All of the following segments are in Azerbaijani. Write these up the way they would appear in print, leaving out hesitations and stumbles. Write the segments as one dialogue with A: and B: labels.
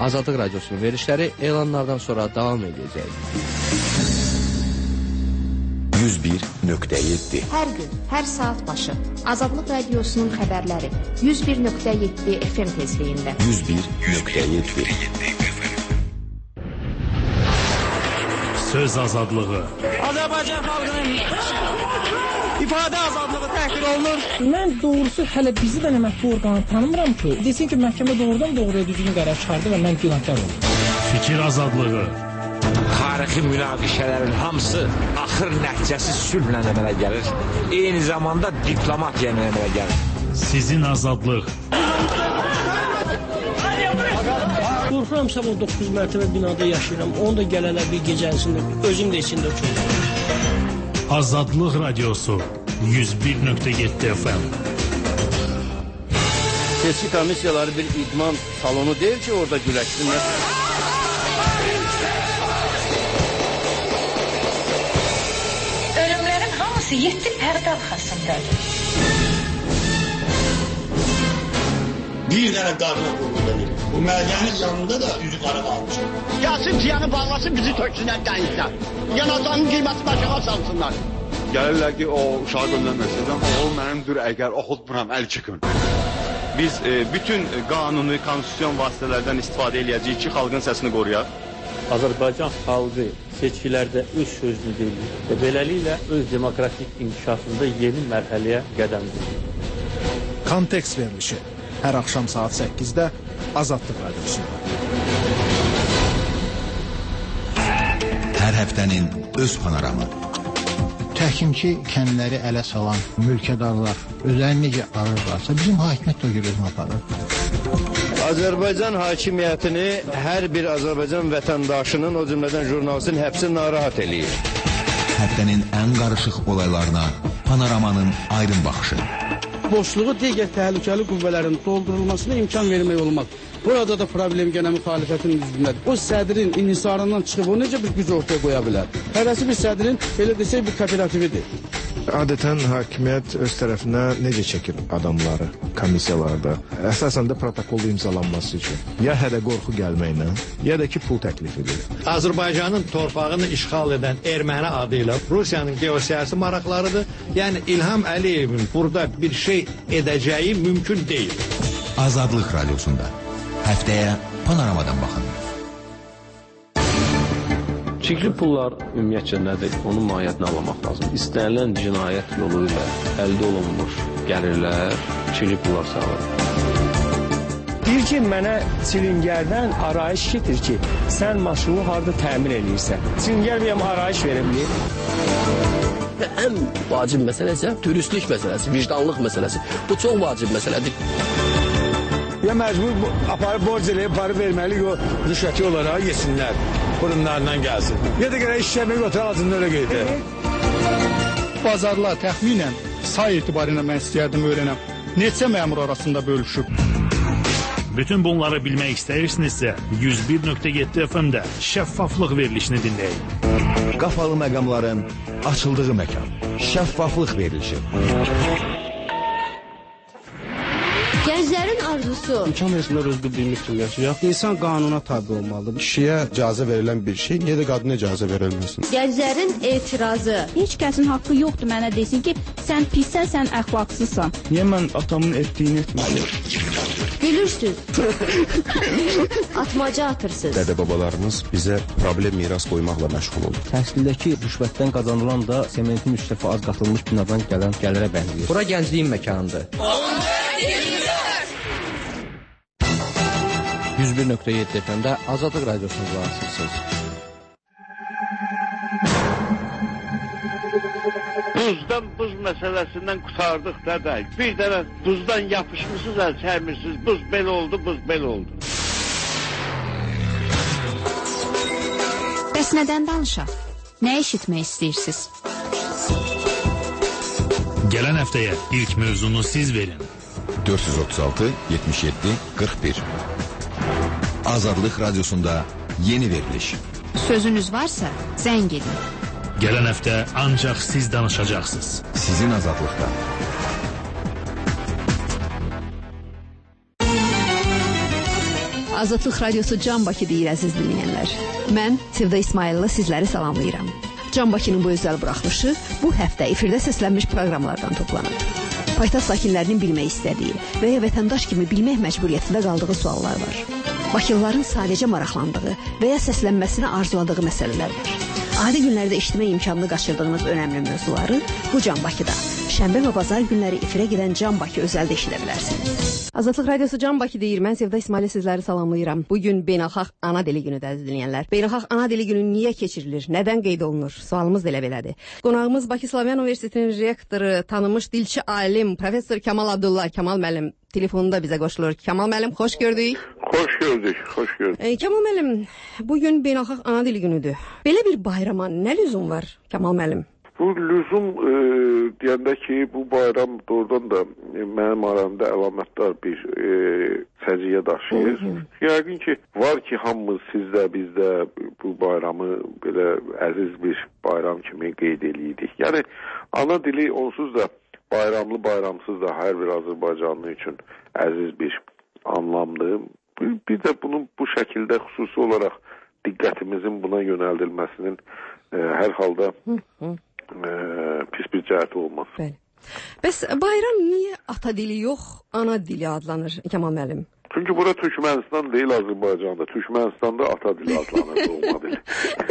A: Azadlıq Radiosunun verilişləri elanlardan sonra davam edəcək.
B: 101.7
C: Hər gün, hər saat başı Azadlıq Radiosunun xəbərləri 101.7 FM tezliyində.
B: 101.7
D: Söz azadlığı.
E: Azərbaycan xalqının ifadə azadlığı təhqir olunur.
F: Mən doğrusu hələ bizi də mətbu orqanı tanımıram ki, desin ki, məhkəmə doğrudan doğruya düzgün qərar çıxardı və mən günahkar oldum.
D: Fikir azadlığı.
G: Tarixi münaqişələrin hamısı axır nəticəsi sülhlə əmələ gəlir. Eyni zamanda diplomatiya əmələ gəlir.
D: Sizin azadlıq.
F: Qorxuram sabah 9 mərtəbə binada yaşayıram. Onu da gələlər bir gecəsində, özüm də içində uçurum.
D: Azadlıq Radiosu 101.7 FM.
A: Seçki komissiyaları bir idman salonu deyil ki, orada güləşsinlər.
H: Ölümlərin hamısı 7 pərdə arxasındadır.
I: Bir dənə qarına qurulur. Bu mədənin yanında da üzü qara qalmışır.
E: Gəlsin ciyanı bağlasın, bizi töksünlər dənizdən. Yanacağının qiyməti başına salsınlar.
J: Gəlirlər ki, o uşağı göndərməsin, amma o mənimdir, əgər oxutmuram, əl çıxın. Biz bütün qanuni, konstitusyon vasitələrdən istifadə edəcəyik ki, xalqın səsini qoruyaq.
K: Azərbaycan xalqı seçkilərdə öz sözünü deyir və beləliklə öz demokratik inkişafında yeni mərhələyə qədəm qoyur.
L: Kontekst verilişi hər axşam saat 8-də Azadlıq Radiosunda.
B: Hər həftənin öz panoramı.
M: Təhkimçi kəndləri ələ salan mülkədarlar özlərini necə arırlarsa, bizim hakimiyyət də görürüz aparır.
N: Azərbaycan hakimiyyətini hər bir Azərbaycan vətəndaşının, o cümlədən jurnalistin həbsi narahat eləyir.
B: Həftənin ən qarışıq olaylarına panoramanın aydın baxışı.
O: Boşluğu digər təhlükəli qüvvələrin doldurulmasına imkan vermək olmaq. Burada da problem gənə müxalifətin üzvündədir. O sədrin inhisarından çıxıb, o necə bir güc ortaya qoya bilər? Hərəsi bir sədrin, belə desək, bir kooperatividir.
P: Adətən hakimiyyət öz tərəfinə necə çəkir adamları komissiyalarda? Əsasən də protokolda imzalanması üçün. Ya hədə qorxu gəlməklə, ya da ki, pul təklif edir.
Q: Azərbaycanın torpağını işğal edən erməni adı ilə Rusiyanın geosiyasi maraqlarıdır. Yəni İlham Əliyevin burada bir şey edəcəyi mümkün deyil.
B: Azadlıq Radiosunda həftəyə panoramadan baxın.
K: Çirkli pullar ümumiyyətcə nədir? Onun mahiyyətini anlamaq lazım. İstənilən cinayət yolu ilə əldə olunmuş gəlirlər, çirkli pullar sağlar.
R: Deyir ki, mənə Çilingərdən arayış getir ki, sən maşını harada təmin edirsən. Çilingər bir arayış verə bilir.
S: Ən vacib məsələ isə dürüstlük məsələsi, vicdanlıq məsələsi. Bu çox vacib məsələdir.
Q: Ya məcbur aparıb borc eləyib, para verməli, o rüşvəti olaraq yesinlər, qurumlarından gəlsin. Ya da gələk işləmək otur, ağzında öyle qeydir.
L: Bazarlar təxminən say etibarıyla mən istəyərdim öyrənəm. Neçə məmur arasında bölüşüb?
D: Bütün bunları bilmək istəyirsinizsə 101.7 FM-də şəffaflıq verilişini dinləyin.
B: Qapalı məqamların açıldığı məkan. Şəffaflıq verilişi.
C: Gənclərin arzusu.
O: İmkan versinlər öz bildiyimiz kimi yaşayaq. İnsan qanuna tabi olmalıdır.
P: Kişiyə icazə verilən bir şey, niyə də qadına icazə verilməsin?
C: Gənclərin etirazı.
T: Heç kəsin haqqı yoxdur mənə desin ki, sən pissən, sən əxlaqsızsan.
P: Niyə mən atamın etdiyini etməliyim?
C: Gülürsüz. Atmaca atırsınız.
P: Dədə-babalarımız bizə problem miras qoymaqla məşğul olur.
U: Təhsildəki rüşvətdən qazanılan da sementin 3 dəfə az qatılmış binadan gələn gəlirə bənzəyir.
A: Bura gəncliyin məkanıdır. 101.7 FM-də Azadlıq Radiosunu qulaqasırsınız.
V: Buzdan buz məsələsindən qurtardıq dədə. Bir dənə buzdan yapışmışsınız, əl çərmirsiniz. Buz belə oldu, buz belə oldu.
T: Bəs nədən danışaq? Nə eşitmək istəyirsiniz?
D: Gələn həftəyə ilk mövzunu siz verin.
B: 436 77 41 Azadlıq Radiosunda yeni veriliş.
T: Sözünüz varsa zəng edin.
D: Gələn həftə ancaq siz danışacaqsınız.
B: Sizin azadlıqda.
F: Azadlıq Radiosu Can Bakı deyir əziz dinləyənlər. Mən Sevda İsmaillı sizləri salamlayıram. Can Bakının bu özəl buraxılışı bu həftə efirdə səslənmiş proqramlardan toplanıb. Paytaxt sakinlərinin bilmək istədiyi və ya vətəndaş kimi bilmək məcburiyyətində qaldığı suallar var. Bakılıların sadəcə maraqlandığı və ya səslənməsini arzuladığı məsələlər var. Adi günlərdə eşitmə imkanını qaçırdığınız önəmli mövzuları bu Can Bakıda, şənbə və bazar günləri efirə gedən Can Bakı özəldə eşidə bilərsiniz. Azadlıq Radiosu Can Bakı deyir, mən Sevda İsmailli sizləri salamlayıram. Bugün Beynəlxalq Ana Dili günüdür əziz dinləyənlər. Beynəlxalq Ana Dili günü niyə keçirilir, nədən qeyd olunur? Sualımız da elə belədir. Qonağımız Bakı Slavyan Universitetinin rektoru, tanınmış dilçi alim, professor Kamal Abdullah, Kamal müəllim telefonunda bizə qoşulur. Kamal müəllim, xoş gördük.
V: Xoş gördük, xoş gördük.
F: Kamal müəllim, bugün Beynəlxalq Ana Dili günüdür. Belə bir bayrama nə lüzum var, Kamal müəllim?
V: Bu lüzum deyəndə ki, bu bayram doğrudan da mənim aramda əlamətdar bir səciyyə daşıyır. Yəqin ki, var ki, hamımız sizdə, bizdə bu bayramı belə əziz bir bayram kimi qeyd edirik. Yəni, ana dili onsuz da bayramlı, bayramsız da hər bir Azərbaycanlı üçün əziz bir anlamdır. Bir də bunun bu şəkildə xüsusi olaraq diqqətimizin buna yönəldilməsinin hər halda pis bir cəhəti olmaz.
F: Bəli. Bəs bayram niyə ata dili yox, ana dili adlanır Kamal müəllim?
V: Çünki bura Türkmənistan deyil, Azərbaycanda. Türkmənistanda ata dili adlanır, doğma dili.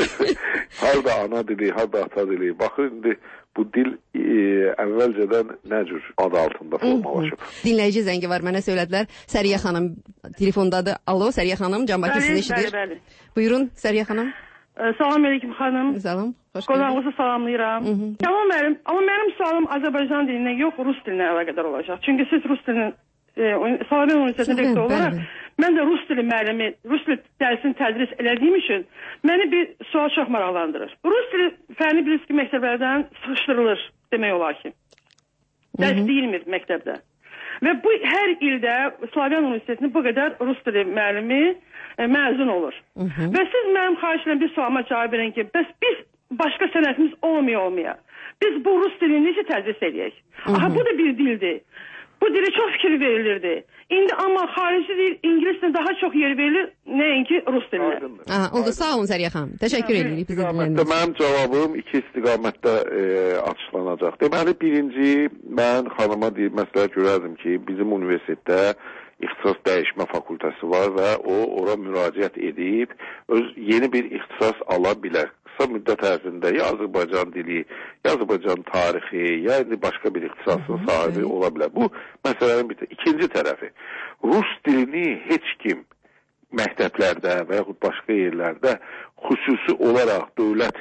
V: Harada ana dili, harada ata dili. Baxın, indi bu dil əvvəlcədən nə cür adı altında formalaşıb.
F: Dinləyici zəngi var, mənə söylədilər. Səriyə xanım telefondadır. Alo, Səriyə xanım, Can Bakı sizi eşidir.
G: Bəli.
F: Buyurun, Səriyə xanım.
G: Salam aleyküm xanım.
F: Salam, xoş
G: Qonağınızı salamlayıram. Tamam müəllim, amma mənim sualım Azərbaycan dilinə yox, Rus dilinə əlaqədar olacaq. Çünki siz Rus dilinin Slavyan Universitetinin rektoru olaraq, mən də Rus dili müəllimi, Rus dili dərsini tədris elədiyim üçün məni bir sual çox maraqlandırır. Rus dili fərni bilirsiniz ki, məktəblərdən sıxışdırılır demək olar ki. Dərs deyilmir məktəbdə. Və bu hər ildə Slavyan Universitetinin bu qədər Rus dili müəllimi məzun olur. Və siz mənim xahiş edən bir sualıma cavab verin ki, bəs biz başqa sənətimiz olmaya. Biz bu Rus dilini necə tədris edək? Aha, bu da bir dildir. Bu dili çox fikir verilirdi. İndi amma xarici dil, İngilis dilinə daha çox yer verilir, nəinki Rus dilinə.
F: Oldu, sağ olun Səriyə xanım. Təşəkkür edirik.
V: Mənim cavabım iki istiqamətdə açıqlanacaq. Deməli, birinci, mən xanıma məsləhət görərdim ki, bizim universitetdə ixtisas dəyişmə fakültəsi var və o, ora müraciət edib, yeni bir ixtisas ala bilər. Qısa müddət ərzində ya Azərbaycan dili, ya Azərbaycan tarixi, ya başqa bir ixtisasın sahibi ola bilər. Bu, məsələnin ikinci tərəfi. Rus dilini heç kim məktəblərdə və yaxud başqa yerlərdə xüsusi olaraq dövlət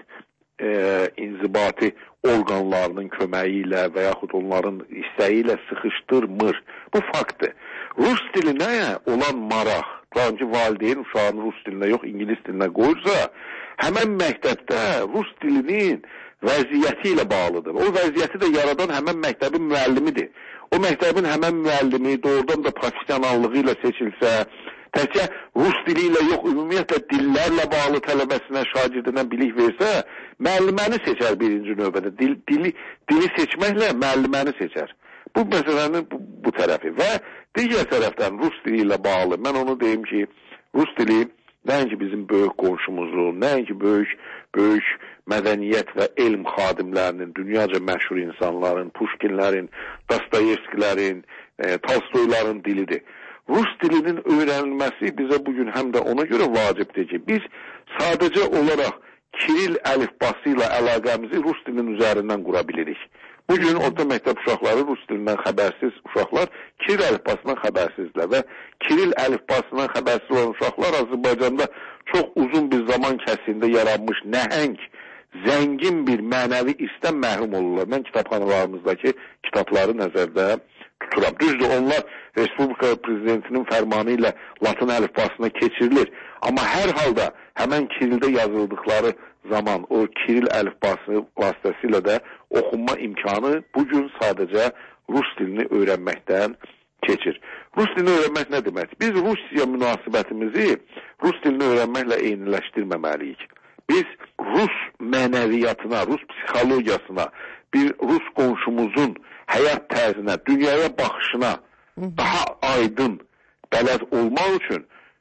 V: inzibati orqanlarının köməyi ilə və yaxud onların istəyi ilə sıxışdırmır. Bu faktdır. Rus dilinə olan maraq, sanki valideyn uşağını Rus dilinə yox, İngilis dilinə qoyursa, həmən məktəbdə Rus dilinin vəziyyəti ilə bağlıdır. O vəziyyəti də yaradan həmən məktəbin müəllimidir. O məktəbin həmən müəllimi doğrudan da professionallığı ilə seçilsə, təkcə Rus dili ilə yox, ümumiyyətlə dillərlə bağlı tələbəsinə, şagirdinə bilik versə, müəlliməni seçər birinci növbədə. Dili seçməklə müəlliməni seçər. Bu məsələnin bu tərəfi və digər tərəfdən Rus dili ilə bağlı, mən onu deyim ki, Rus dili nəinki bizim böyük qonşumuzun, nəinki böyük mədəniyyət və elm xadimlərinin, dünyaca məşhur insanların, Puşkinlərin, Dostoyevskilərin, Tolstoyların dilidir. Rus dilinin öyrənilməsi bizə bugün həm də ona görə vacibdir ki, biz sadəcə olaraq Kiril əlifbası ilə əlaqəmizi Rus dilinin üzərindən qura bilirik. Bugün orta məktəb uşaqları Rus dilindən xəbərsiz uşaqlar Kiril əlifbasından xəbərsizlər və Kiril əlifbasından xəbərsiz olan uşaqlar Azərbaycanda çox uzun bir zaman kəsində yaranmış nəhəng, zəngin bir mənəvi istən məhrum olurlar. Mən kitabxanalarımızdakı kitabları nəzərdə tuturam. Düzdür, onlar Respublika Prezidentinin fərmanı ilə Latın əlifbasına keçirilir. Amma hər halda həmən Kirildə yazıldıqları zaman o Kiril əlifbası vasitəsilə də oxunma imkanı bugün sadəcə Rus dilini öyrənməkdən keçir. Rus dilini öyrənmək nə demək? Biz Rusiya münasibətimizi Rus dilini öyrənməklə eyniləşdirməməliyik. Biz Rus mənəviyyatına, Rus psixologiyasına, bir Rus qonşumuzun həyat tərzinə, dünyaya baxışına daha aydın bələd olmaq üçün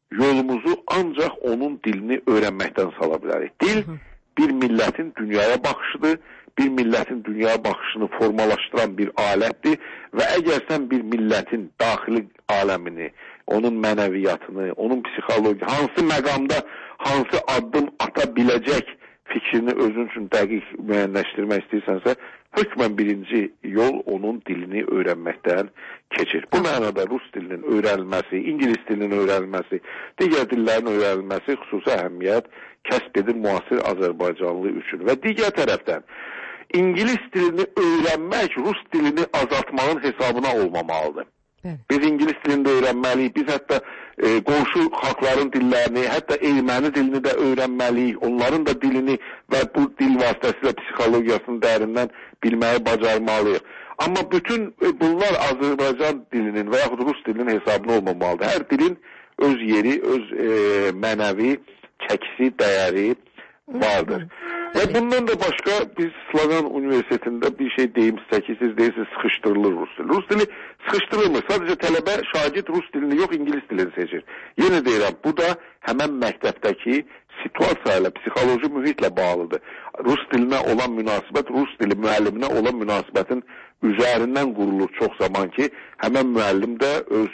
V: yolumuzu ancaq onun dilini öyrənməkdən sala bilərik. Dil bir millətin dünyaya baxışıdır, bir millətin dünyaya baxışını formalaşdıran bir alətdir və əgər sən bir millətin daxili aləmini, onun mənəviyyatını, onun psixologiyasını, hansı məqamda hansı addım ata biləcək fikrini özün üçün dəqiq müəyyənləşdirmək istəyirsənsə, hökmən birinci yol onun dilini öyrənməkdən keçir. Bu mənada rus dilinin öyrənilməsi, ingilis dilinin öyrənilməsi, digər dillərin öyrənilməsi xüsusi əhəmiyyət kəsb edir müasir Azərbaycanlı üçün. Və digər tərəfdən, ingilis dilini öyrənmək rus dilini azaltmağın hesabına olmamalıdır. Biz ingilis dilini öyrənməliyik, biz hətta qonşu xalqların dillərini, hətta erməni dilini də öyrənməliyik, onların da dilini və bu dil vasitəsilə psixologiyasını dərindən bilməyi bacarmalıyıq. Amma bütün bunlar Azərbaycan dilinin və yaxud Rus dilinin hesabına olmamalıdır. Hər dilin öz yeri, öz mənəvi çəkisi, dəyəri vardır. Və bundan da başqa biz Slovan Universitetində bir şey deyim sizə ki, siz deyirsiniz sıxışdırılır Rus dili. Rus dili sıxışdırılmır. Sadəcə tələbə, şagird Rus dilini yox, ingilis dilini seçir. Yenə deyirəm, bu da həmən məktəbdəki situasiya ilə, psixoloji mühitlə bağlıdır. Rus dilinə olan münasibət, Rus dili müəlliminə olan münasibətin üzərindən qurulur çox zaman ki, həmən müəllim də öz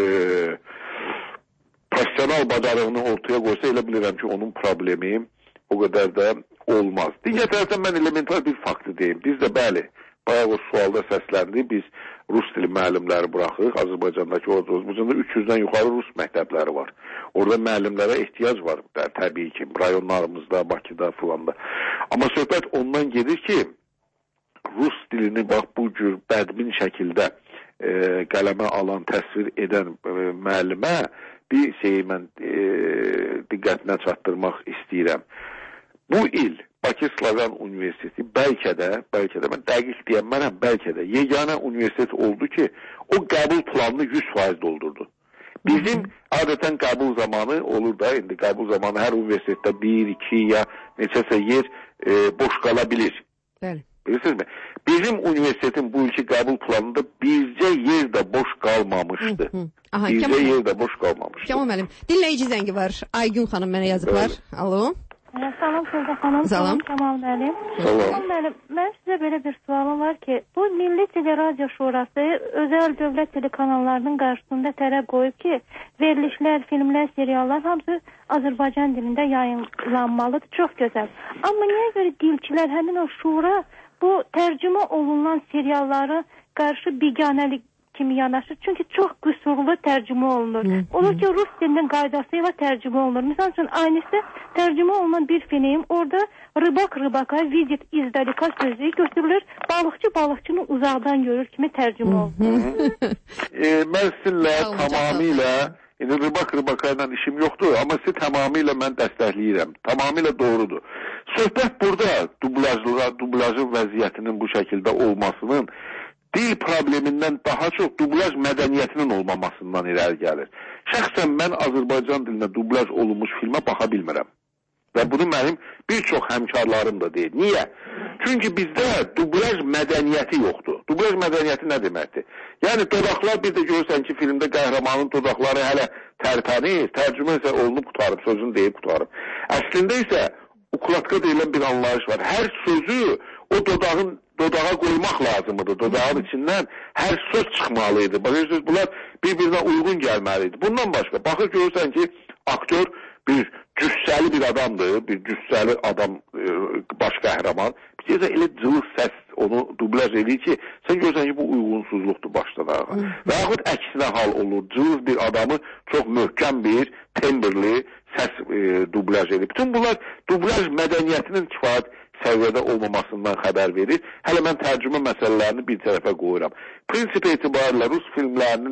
V: profesional bacarığını ortaya qoysa, elə bilirəm ki, onun problemi o qədər də olmaz. Digər tərəfdən mən elementar bir faktı deyim. Biz də bəli, bayaq o sualda səsləndi, biz Rus dili müəllimləri buraxırıq. Azərbaycandakı Azərbaycanda 300-dən yuxarı Rus məktəbləri var. Orada müəllimlərə ehtiyac var, təbii ki, rayonlarımızda, Bakıda filanda. Amma söhbət ondan gedir ki, Rus dilini bax bu cür bədmin şəkildə qələmə alan, təsvir edən müəllimə bir şeyi mən diqqətinə çatdırmaq istəyirəm. Bu il Bakı Slovan Universiteti bəlkə də mən dəqiq deyəmmərəm, bəlkə də yeganə universitet oldu ki, o qəbul planını 100% doldurdu. Bizim adətən qəbul zamanı olur da, indi qəbul zamanı hər universitetdə 1, 2 ya neçəsə yer boş qala bilir.
F: Bəli.
V: Bilirsinizmi? Bizim universitetin bu ilki qəbul planında bircə yer də boş qalmamışdı. Bircə yer də boş qalmamışdı.
F: Kəmal müəllim, dinləyici zəngi var. Aygün xanım mənə yazıblar. Alo.
H: Salam Sevda xanım, salam Kəmal müəllim. Kəmal müəllim, mən sizə belə bir sualım var ki, bu Milli Teleradio Şurası özəl dövlət telekanallarının qarşısında tələb qoyub ki, verilişlər, filmlər, seriallar hamısı Azərbaycan dilində yayınlanmalıdır. Çox gözəl. Amma niyə görə dilçilər, həmin o şura bu tərcümə olunan serialları qarşı biganəlik kimi yanaşır. Çünki çox qüsurlu tərcümə olunur. Olur ki, Rus dilinin qaydasıyla tərcümə olunur. Misal üçün, aynısı tərcümə olunan bir film, orada rıbaka, vizit izdalika sözü götürülür, balıqçını uzaqdan görür kimi tərcümə olunur.
V: Mən sizinlə tamamilə, indi rıbaka ilə işim yoxdur, amma sizi tamamilə mən dəstəkləyirəm. Tamamilə doğrudur. Söhbət burada dublajın vəziyyətinin bu şəkildə olmasının dil problemindən daha çox dublaj mədəniyyətinin olmamasından irəli gəlir. Şəxsən mən Azərbaycan dilinə dublaj olunmuş filmə baxa bilmirəm. Və bunu mənim bir çox həmkarlarım da deyir. Niyə? Çünki bizdə dublaj mədəniyyəti yoxdur. Dublaj mədəniyyəti nə deməkdir? Yəni dodaqlar, bir də görürsən ki, filmdə qəhrəmanın dodaqları hələ tərpənir, tərcümə isə olunub qutarıb, sözünü deyib qutarıb. Əslində isə ukladka deyilən bir anlayış var. Hər sözü o dodağa qoymaq lazımdır. Dodağın içindən hər söz çıxmalıydı. Baxırsınız, bunlar bir-birinə uyğun gəlməliydi. Bundan başqa, baxır görürsən ki, aktör bir cüssəli bir adamdır, bir cüssəli adam, baş qəhrəman. Bir də elə cılız səs onu dublaj edir ki, sən görürsən ki, bu uyğunsuzluqdur başdan ayağa. Və yaxud əksinə hal olur, cılız bir adamı çox möhkəm bir, tembrli səs dublaj edir. Bütün bunlar dublaj mədəniyyətinin kifayət səviyyədə olmamasından xəbər verir. Hələ mən tərcümə məsələlərini bir tərəfə qoyuram. Prinsip etibarilə Rus filmlərinin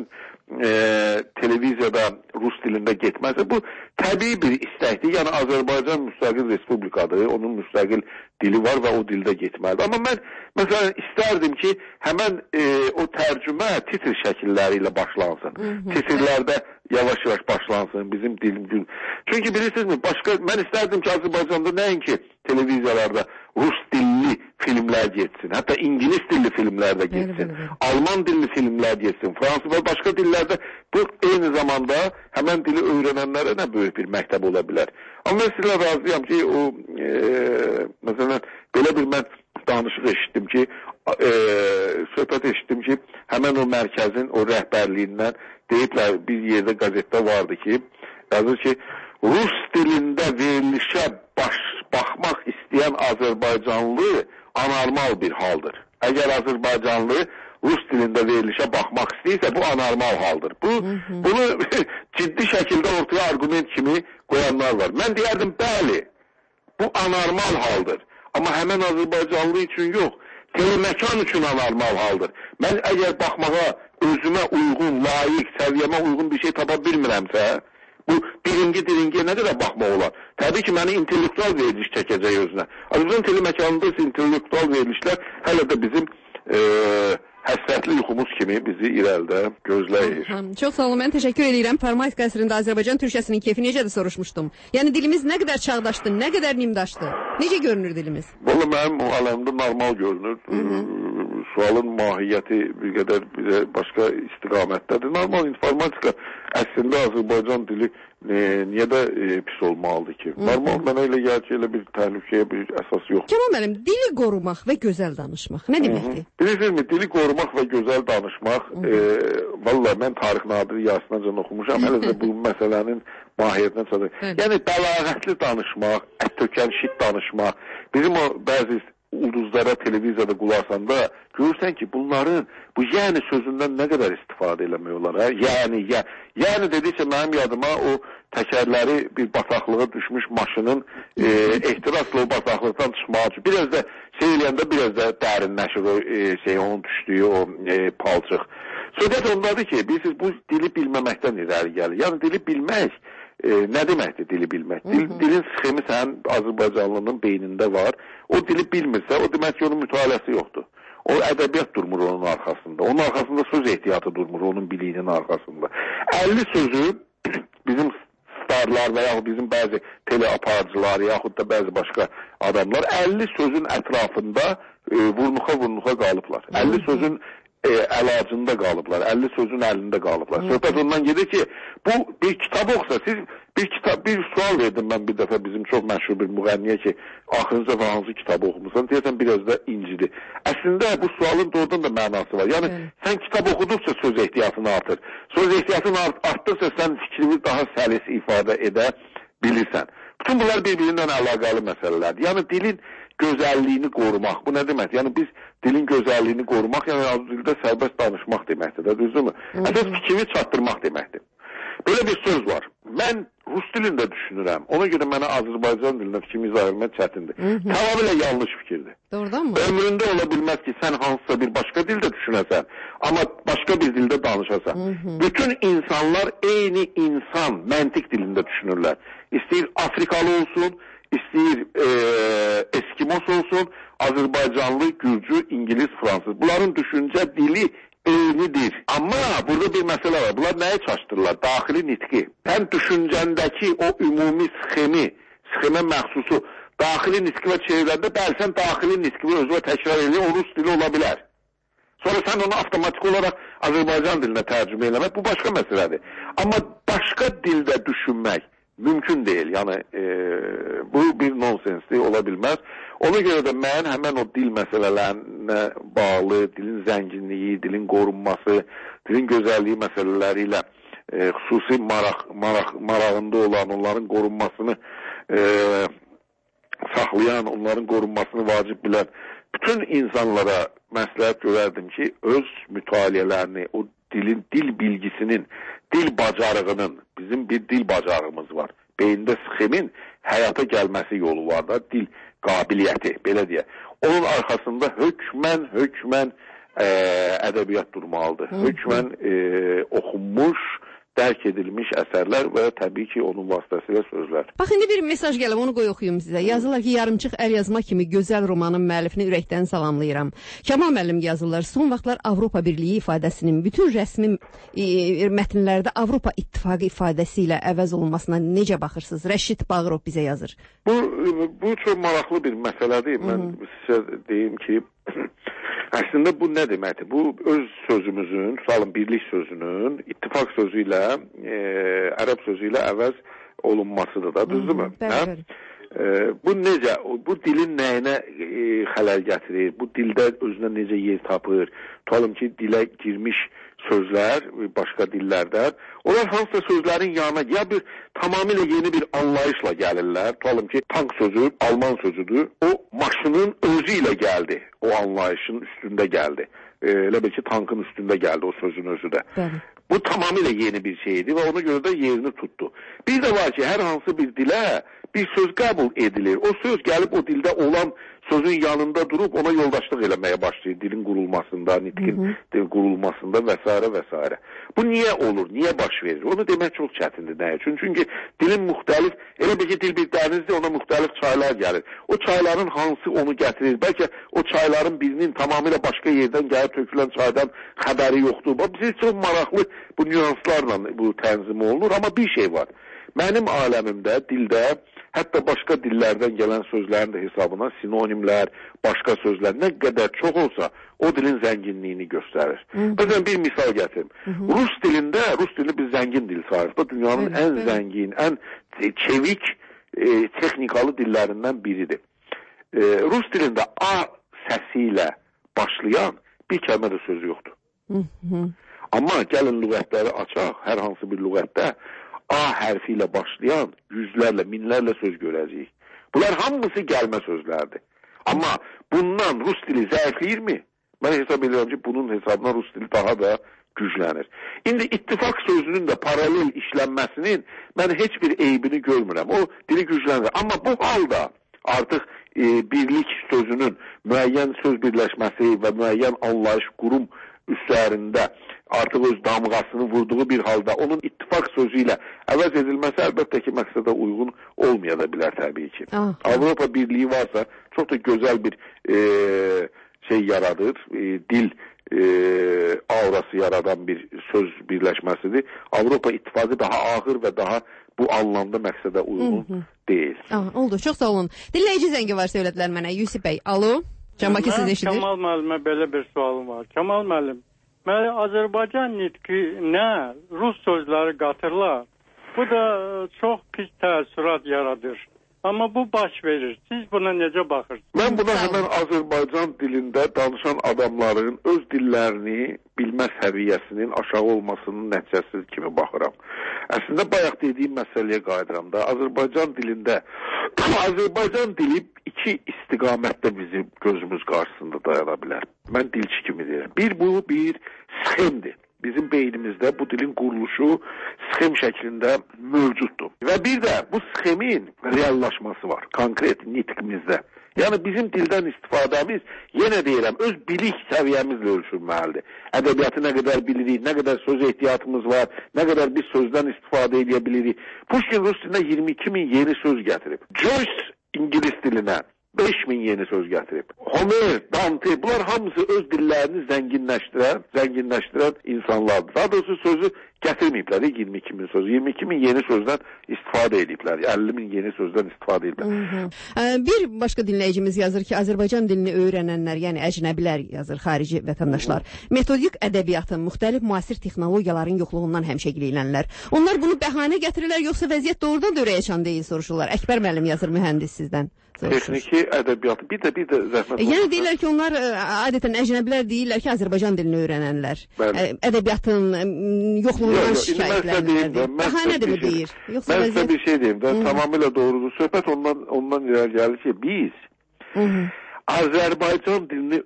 V: televiziyada Rus dilində getməsə, bu təbii bir istəkdir. Yəni Azərbaycan müstəqil respublikadır, onun müstəqil dili var və o dildə getməlidir. Amma mən məsələn istərdim ki, həmən o tərcümə titr şəkilləri ilə başlansın. Titrlərdə yavaş-yavaş başlansın bizim dilim. Çünki bilirsinizmi, mən istərdim ki, Azərbaycanda nəinki televiziyalarda Rus dilli filmlər getsin, hətta İngilis dilli filmlər də getsin, Alman dilli filmlər getsin, Fransız və başqa dillərdə bu eyni zamanda həmən dili öyrənənlərə nə böyük bir məktəb ola bilər. Amma mən sizlə razıyam ki, o məsələn, belə bir mən danışıq eşitdim ki, söhbət eşitdim ki, həmən o mərkəzin o rəhbərliyindən deyiblər, bir yerdə qəzetdə vardı ki, yazır ki, Rus dilində verilişə baxmaq istəyən Azərbaycanlı anormal bir haldır. Əgər Azərbaycanlı Rus dilində verilişə baxmaq istəyirsə, bu anormal haldır. Bunu ciddi şəkildə ortaya arqument kimi qoyanlar var. Mən deyərdim, bəli, bu anormal haldır. Amma həmən Azərbaycanlı üçün yox, teleməkan üçün anormal haldır. Mən əgər baxmağa özümə uyğun, layiq, səviyyəmə uyğun bir şey tapa bilmirəmsə, bu birinci nə qədər baxmaq olar? Təbii ki, məni intellektual veriliş çəkəcək özünə. Azərbaycan teleməkanında intellektual verilişlər hələ də bizim həsrətli yuxumuz kimi bizi irəlidə gözləyir.
F: Çox sağ olun, mən təşəkkür edirəm. Parmayt qəsrində Azərbaycan Türkçəsinin keyfi necədir soruşmuşdum. Yəni dilimiz nə qədər çağdaşdı, nə qədər nimdaşdı? Necə görünür dilimiz?
V: Vallahi mənim aləmdə normal görünür. Sualın mahiyyəti bir qədər bizə başqa istiqamətdədir. Normal informatika əslində Azərbaycan dili niyə də pis olmalıdır ki? Normal mənə elə gəlir ki, elə bir təhlükəyə bir əsas yoxdur.
F: Kəmal müəllim, dili qorumaq və gözəl danışmaq nə deməkdir?
V: Bilirsiniz, dili qorumaq və gözəl danışmaq, vallahi mən tarix nadir yasınacan oxumuşam, hələ də bu məsələnin mahiyyətinə çatır. Yəni, bəlağətli danışmaq, əttökənşit danışmaq, bizim o bəzi ulduzlara televiziyada qulaqsanda görürsən ki, bunların bu yəni sözündən nə qədər istifadə eləmək olar, hə? Yəni dedikcə mənim yadıma o təkərləri bir bataqlığa düşmüş maşının ehtirasla o bataqlıqdan çıxmağı üçün biraz da şey eləyəndə biraz da dərinləşir o onun düşdüyü o palçıq. Söhbət ondadır ki, bilirsiniz, bu dili bilməməkdən irəli gəlir. Yəni dili bilmək nə deməkdir dili bilmək? Dilin sxemi sənin Azərbaycanlının beynində var. O dili bilmirsə, o demək ki, onun mütaliəsi yoxdur. O ədəbiyyat durmur onun arxasında. Onun arxasında söz ehtiyatı durmur onun biliyinin arxasında. 50 sözü bizim starlar və yaxud bizim bəzi teleaparcılar yaxud da bəzi başqa adamlar 50 sözün ətrafında vurnuxa qalıblar. 50 sözün əlacında qalıblar, 50 sözün əlində qalıblar. Söhbət ondan gedir ki, bu bir kitab oxusa, siz bir sual verdim mən bir dəfə bizim çox məşhur bir müğənniyə ki, axırıncı və hansı kitabı oxumusan, deyəsən biraz da incidir. Əslində bu sualın doğrudan da mənası var. Yəni, sən kitab oxuduqca söz ehtiyatını artır. Söz ehtiyatını artdıqca sən fikrini daha səlis ifadə edə bilirsən. Bütün bunlar bir-birindən əlaqəli məsələlərdir. Yəni, dilin gözəlliyini qorumaq. Bu nə demək? Yəni, biz dilin gözəlliyini qorumaq, yəni dildə sərbəst danışmaq deməkdir də, düzdürmü? Əsas fikrini çatdırmaq deməkdir. Belə bir söz var. Mən Rus dilində düşünürəm. Ona görə mənə Azərbaycan dilində fikrimi izah etmək çətindir. Tamamilə yanlış fikirdir.
F: Doğrudan mı?
V: Ömründə ola bilməz ki, sən hansısa bir başqa dildə düşünəsən, amma başqa bir dildə danışasan. Bütün insanlar eyni insan, məntiq dilində düşünürlər. İstəyir Afrikalı olsun, istəyir Eskimos olsun, Azərbaycanlı, Gürcü, İngiliz, Fransız. Bunların düşüncə dili eynidir. Amma burada bir məsələ var. Bunlar nəyə çaşdırırlar? Daxili nitqi. Sən düşüncəndəki o ümumi sxemə məxsusu daxili nitqi və çevrəndə bəli, sən daxili nitqi və özünə təkrar edir, o Rus dili ola bilər. Sonra sən onu avtomatik olaraq Azərbaycan dilinə tərcümə eləmək, bu başqa məsələdir. Amma başqa dildə düşünmək mümkün deyil. Yəni, bu bir nonsensdir, ola bilməz. Ona görə də mən həmən o dil məsələlərinə bağlı, dilin zənginliyi, dilin qorunması, dilin gözəlliyi məsələləri ilə xüsusi marağında olan, onların qorunmasını saxlayan, onların qorunmasını vacib bilən bütün insanlara məsləhət görərdim ki, öz mütaliələrini, o dilin, dil bilgisinin, dil bacarığının, bizim bir dil bacarığımız var. Beyində sxemin həyata gəlməsi yolu var da, dil qabiliyyəti, belə deyə. Onun arxasında hökmən ədəbiyyat durmalıdır. Hökmən oxunmuş, dərk edilmiş əsərlər və təbii ki, onun vasitəsilə sözlər.
F: Bax, indi bir mesaj gəlib, onu qoy oxuyum sizə. Yazırlar ki, yarımçıq əl yazma kimi gözəl romanın müəllifini ürəkdən salamlayıram. Kəmal müəllim yazırlar, son vaxtlar Avropa Birliyi ifadəsinin bütün rəsmi mətnlərdə Avropa İttifaqı ifadəsi ilə əvəz olunmasına necə baxırsınız? Rəşid Bağırov bizə yazır.
V: Bu çox maraqlı bir məsələdir. Mən sizə deyim ki, Əslində bu nə deməkdir? Bu öz sözümüzün, tutalım birlik sözünün ittifaq sözü ilə, ərəb sözü ilə əvəz olunmasıdır da, düzdürmü? Bu necə, bu dilin nəyinə xələl gətirir, bu dildə özünə necə yer tapır, tutalım ki, dilə girmiş sözlər, başqa dillərdən, onlar hansısa sözlərin yanına ya bir tamamilə yeni bir anlayışla gəlirlər, tutalım ki, tank sözü Alman sözüdür, o maşının özü ilə gəldi, o anlayışın üstündə gəldi, elə bil ki, tankın üstündə gəldi o sözün özü də. Bu tamamilə yeni bir şeydi və ona görə də yerini tutdu. Bir də var ki, hər hansı bir dilə bir söz qəbul edilir. O söz gəlib o dildə olan sözün yanında durub ona yoldaşlıq eləməyə başlayır. Dilin qurulmasında, nitqin qurulmasında və s. və s. Bu niyə olur, niyə baş verir? Onu demək çox çətindir. Nə üçün? Çünki dilin müxtəlif, elə bir ki, dil bir dənizdir, ona müxtəlif çaylar gəlir. O çayların hansı onu gətirir? Bəlkə o çayların birinin tamamilə başqa yerdən gəlib tökülən çaydan xəbəri yoxdur. Bizə çox maraqlı bu nüanslarla bu tənzim olunur. Amma bir şey var. Mənim aləmimdə, dildə, hətta başqa dillərdən gələn sözlərin də hesabına sinonimlər, başqa sözlər nə qədər çox olsa, o dilin zənginliyini göstərir. Məsələn, bir misal gətirim. Rus dilini biz zəngin dil sayırıq. Dünyanın ən zəngin, ən çevik, texnikalı dillərindən biridir. Rus dilində A səsi ilə başlayan bir kəlmə də sözü yoxdur. Amma gəlin lüğətləri açaq, hər hansı bir lüğətdə A hərfi ilə başlayan yüzlərlə, minlərlə söz görəcəyik. Bunlar hamısı gəlmə sözlərdir. Amma bundan Rus dili zəifləyirmi? Mən hesab edirəm ki, bunun hesabına Rus dili daha da güclənir. İndi ittifaq sözünün də paralel işlənməsinin mən heç bir eybini görmürəm. O dili güclənir. Amma bu halda artıq birlik sözünün müəyyən söz birləşməsi və müəyyən anlayış qurum üzərində artıq öz damğasını vurduğu bir halda onun ittifaq sözü ilə əvəz edilməsi əlbəttə ki, məqsədə uyğun olmaya da bilər təbii ki. Avropa Birliyi varsa çox da gözəl bir şey yaradır, dil aurası yaradan bir söz birləşməsidir. Avropa İttifaqı daha ağır və daha bu anlamda məqsədə uyğun deyil.
F: Oldu, çox sağ olun. Dinləyici zəngi var söylədilər mənə, Yusif bəy. Alo, Canbaki siz eşidir.
E: Kəmal müəllimə belə bir sualım var. Kəmal müəllim, Azərbaycan nitqinə Rus sözləri qatırlar. Bu da çox pis təəssürat yaradır. Amma bu baş verir. Siz buna necə baxırsınız?
V: Mən buna həmən Azərbaycan dilində danışan adamların öz dillərini bilmə səviyyəsinin aşağı olmasının nəticəsi kimi baxıram. Əslində bayaq dediyim məsələyə qayıdıram da. Azərbaycan dilində Azərbaycan dili iki istiqamətdə bizim gözümüz qarşısında dayana bilər. Mən dilçi kimi deyirəm. Bir sxemdir. Bizim beynimizdə bu dilin quruluşu sxem şəklində mövcuddur. Və bir də bu sxemin reallaşması var, konkret nitqimizdə. Yəni bizim dildən istifadəmiz, yenə deyirəm, öz bilik səviyyəmizlə ölçülməlidir. Ədəbiyyatı nə qədər bilirik, nə qədər söz ehtiyatımız var, nə qədər biz sözdən istifadə edə bilirik. Pushkin Rus dilinə 22.000 yeni söz gətirib. Joyce İngilis dilinə 5.000 yeni söz gətirib. Homer, Dante, bunlar hamısı öz dillərini zənginləşdirən insanlardır. Daha doğrusu sözü gətirməyiblər, 22.000 söz. 22.000 yeni sözdən istifadə ediblər. 50.000 yeni sözdən istifadə ediblər.
F: Bir başqa dinləyicimiz yazır ki, Azərbaycan dilini öyrənənlər, yəni əcnəbilər yazır, xarici vətəndaşlar, metodik ədəbiyyatın, müxtəlif müasir texnologiyaların yoxluğundan həmşəgilənlər. Onlar bunu bəhanə gətirirlər, yoxsa vəziyyət doğrudan da ürəkaçan deyil soruşurlar. Əkbər müəllim yazır, mühəndis sizdən.
V: Texniki ədəbiyyatı, bir də zəhmət olsun.
F: Yəni deyirlər ki, onlar adətən əcnəbilər deyirlər ki, Azərbaycan dilini öyrənənlər. Ədəbiyyatın yoxluğundan şikayətlənirlər. Bəhanədir mi deyir?
V: Mən sizə bir şey deyim də, tamamilə doğrudur. Söhbət ondan irəli gəlir ki, biz Azərbaycan dilini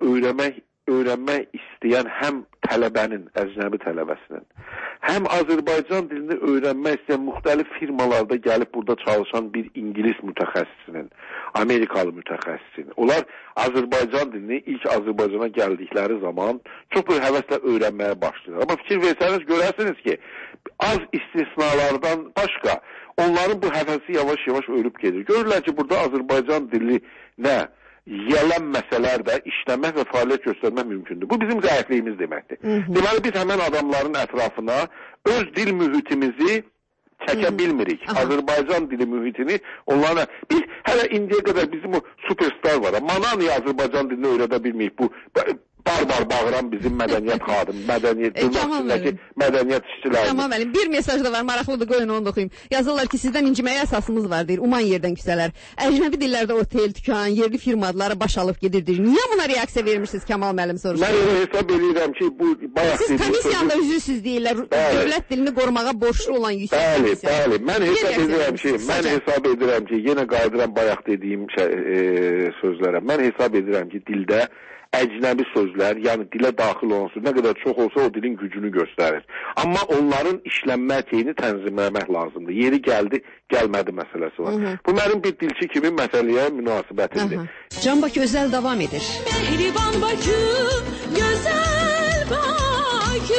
V: öyrənmək istəyən həm tələbənin, əcnəbi tələbəsinin, həm Azərbaycan dilini öyrənmək istəyən müxtəlif firmalarda gəlib burada çalışan bir İngilis mütəxəssisinin, Amerikalı mütəxəssisin. Onlar Azərbaycan dilini ilk Azərbaycana gəldikləri zaman çox bir həvəslə öyrənməyə başlayırlar. Amma fikir versəniz görərsiniz ki, az istisnalardan başqa onların bu həvəsi yavaş-yavaş ölüb gedir. Görürlər ki, burada Azərbaycan dilinə yələnməsələr də işləmək və fəaliyyət göstərmək mümkündür. Bu bizim zəifliyimiz deməkdir. Deməli, biz həmən adamların ətrafına öz dil mühitimizi çəkə bilmirik. Azərbaycan dili mühitini onlara... Biz hələ indiyə qədər bizim o superstar var. Manani Azərbaycan dilini öyrədə bilməyik. Bu barbar bağıran bizim mədəniyyət xadimi, mədəniyyət işçiləri.
F: Tamam müəllim, bir mesaj da var, maraqlıdır, qoyun onu da oxuyum. Yazırlar ki, sizdən inciməyə əsasımız var deyir, uman yerdən küsələr. Əcnəbi dillərdə otel, dükan, yerli firmalara baş alıb gedirdir. Niyə buna reaksiya vermirsiniz Kamal müəllim soruşur?
V: Mən elə hesab edirəm ki, bu bayaq
F: siz komissiyanda üzvsüz deyirlər, dövlət dilini qorumağa borçlu olan yüksək komissiya.
V: Bəli, mən hesab edirəm ki, yenə qayıdıram bayaq dediyim sözlərə. Mən hesab edirəm ki, dildə əcnəbi sözlər, yəni dilə daxil olan söz nə qədər çox olsa o dilin gücünü göstərir. Amma onların işlənmə teyini tənzimləmək lazımdır. Yeri gəldi, gəlmədi məsələsi var. Bu mənim bir dilçi kimi məsələyə münasibətimdir.
F: Can Bakı özəl davam edir.
I: Mehriban Bakı, gözəl Bakı.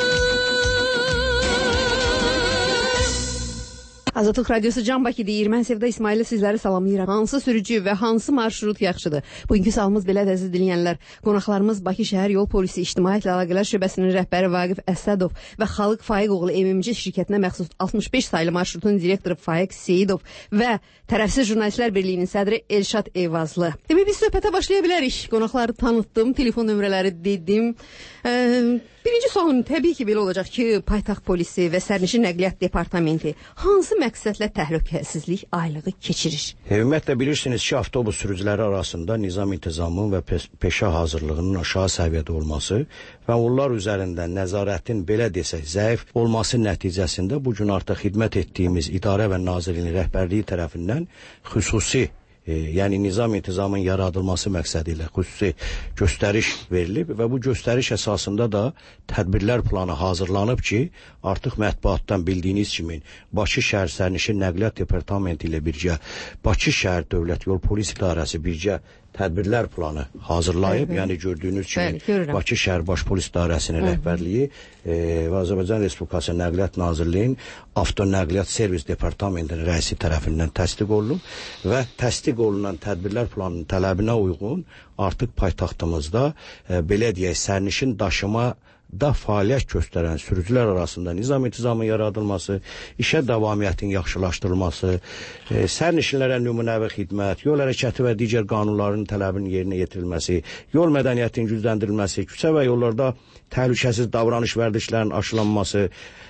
F: Azadlıq Radiosu Can Bakı deyir. Mən Sevda İsmailov sizləri salamlayıram. Hansı sürücü və hansı marşrut yaxşıdır? Bugünkü sualımız belədir əziz dinləyənlər. Qonaqlarımız Bakı Şəhər Yol Polisi İctimaiyyətlə Əlaqələr Şöbəsinin rəhbəri Vaqif Əsədov və Xalıq Faiqoğlu MMC şirkətinə məxsus 65 saylı marşrutun direktoru Faiq Seyidov və Tərəfsiz Jurnalistlər Birliyinin sədri Elşad Eyvazlı. Demək biz söhbətə başlaya bilərik. Qonaqları tanıtdım, telefon nömrələri dedim. Birinci sualım təbii ki, belə olacaq ki, paytaxt polisi və sərnişin nəqliyyat departamenti hansı məqsədlə təhlükəsizlik aylığı keçirir?
U: Ümumiyyətlə bilirsiniz ki, avtobus sürücüləri arasında nizam intizamının və peşə hazırlığının aşağı səviyyədə olması və onlar üzərində nəzarətin belə desək zəif olması nəticəsində bu gün artıq xidmət etdiyimiz idarə və nazirliyin rəhbərliyi tərəfindən xüsusi yəni nizam intizamın yaradılması məqsədi ilə xüsusi göstəriş verilib və bu göstəriş əsasında da tədbirlər planı hazırlanıb ki, artıq mətbuatdan bildiyiniz kimi Bakı şəhər sərnişin nəqliyyat departamenti ilə birgə Bakı şəhər dövlət yol polis idarəsi birgə tədbirlər planı hazırlayıb. Yəni gördüyünüz kimi Bakı şəhər baş polis idarəsinin rəhbərliyi və Azərbaycan Respublikası Nəqliyyat Nazirliyinin Avtonəqliyyat Servis Departamentinin rəisi tərəfindən təsdiq olunub və təsdiq olunan tədbirlər planının tələbinə uyğun artıq paytaxtımızda belə deyək sərnişin daşıma da fəaliyyət göstərən sürücülər arasında nizam intizamın yaradılması, işə davamiyyətin yaxşılaşdırılması, sərnişinlərə nümunəvi xidmət, yol hərəkəti və digər qanunların tələbinin yerinə yetirilməsi, yol mədəniyyətinin gücləndirilməsi, küçə və yollarda təhlükəsiz davranış vərdişlərinin aşılanması,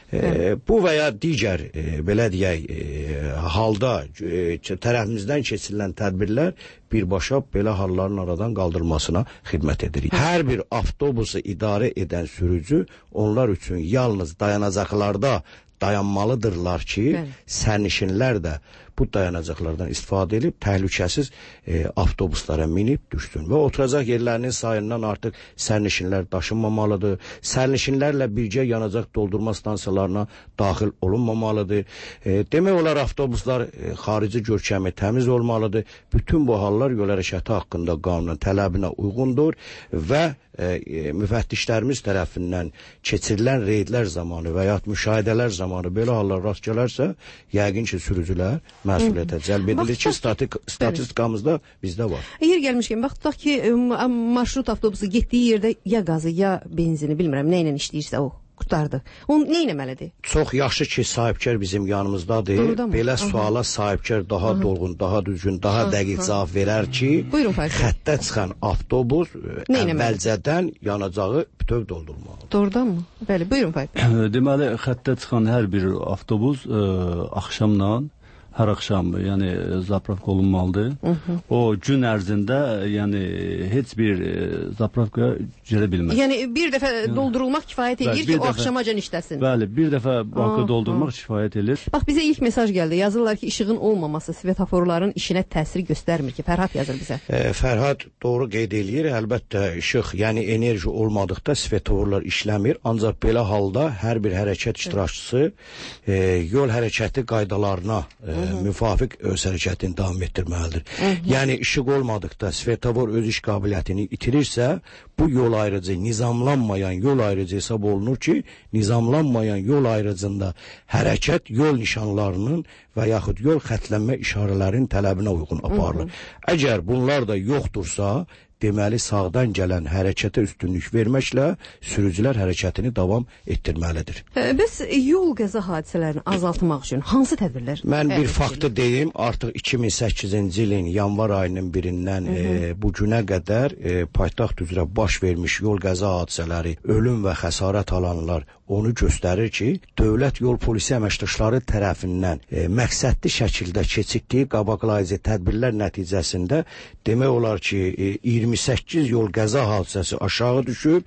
U: bu və ya digər belə deyək halda tərəfimizdən keçirilən tədbirlər birbaşa belə halların aradan qaldırılmasına xidmət edir. Hər bir avtobusu idarə edən sürücü onlar üçün yalnız dayanacaqlarda dayanmalıdırlar ki, sərnişinlər də bu dayanacaqlardan istifadə edib təhlükəsiz avtobuslara minib düşsün və oturacaq yerlərinin sayından artıq sərnişinlər daşınmamalıdır. Sərnişinlərlə birgə yanacaq doldurma stansiyalarına daxil olunmamalıdır. Demək olar avtobuslar xarici görkəmi təmiz olmalıdır. Bütün bu hallar yol hərəkəti haqqında qanunun tələbinə uyğundur və müfəttişlərimiz tərəfindən keçirilən reydlər zamanı və ya müşahidələr zamanı belə hallar rast gələrsə, yəqin ki, sürücülər məsuliyyətə cəlb edilir ki, statistikamızda bizdə var.
F: Yer gəlmişkən, baxdaq ki, marşrut avtobusu getdiyi yerdə ya qazı, ya benzini, bilmirəm, nə ilə işləyirsə o qutardı. Onu nə eləməlidir?
U: Çox yaxşı ki, sahibkar bizim yanımızdadır. Belə suala sahibkar daha dolğun, daha düzgün, daha dəqiq cavab verər ki, xəttə çıxan avtobus əvvəlcədən yanacağı bütöv doldurmalıdır.
F: Doğrudan mı? Bəli, buyurun Faiq.
J: Deməli, xəttə çıxan hər bir avtobus axşamla hər axşam, yəni zapravka olunmalıdır. O gün ərzində, yəni heç bir zapravka girə bilməz.
F: Yəni bir dəfə doldurulmaq kifayət edir ki, o axşamacan işləsin.
J: Bəli, bir dəfə banka doldurmaq kifayət edir.
F: Bax, bizə ilk mesaj gəldi. Yazırlar ki, işığın olmaması svetoforların işinə təsir göstərmir ki. Fərhad yazır bizə.
U: Fərhad doğru qeyd eləyir. Əlbəttə, işıq, yəni enerji olmadıqda svetoforlar işləmir. Ancaq belə halda hər bir hərəkət iştirakçısı yol hərəkəti qaydalarına müvafiq öz hərəkətini davam etdirməlidir. Yəni işıq olmadıqda svetofor öz iş qabiliyyətini itirirsə, bu yol ayrıcı nizamlanmayan yol ayrıcı hesab olunur ki, nizamlanmayan yol ayrıcında hərəkət yol nişanlarının və yaxud yol xətlənmə işarələrinin tələbinə uyğun aparılır. Əgər bunlar da yoxdursa, deməli sağdan gələn hərəkətə üstünlük verməklə sürücülər hərəkətini davam etdirməlidir.
F: Bəs yol qəza hadisələrini azaltmaq üçün hansı tədbirlər?
U: Mən bir faktı deyim, artıq 2008-ci ilin yanvar ayının birindən bu günə qədər paytaxt üzrə baş vermiş yol qəza hadisələri, ölüm və xəsarət alanlar onu göstərir ki, dövlət yol polisi əməkdaşları tərəfindən məqsədli şəkildə keçirdiyi qabaqlayıcı tədbirlər nəticəsində demək olar ki, 28 yol qəza hadisəsi aşağı düşüb,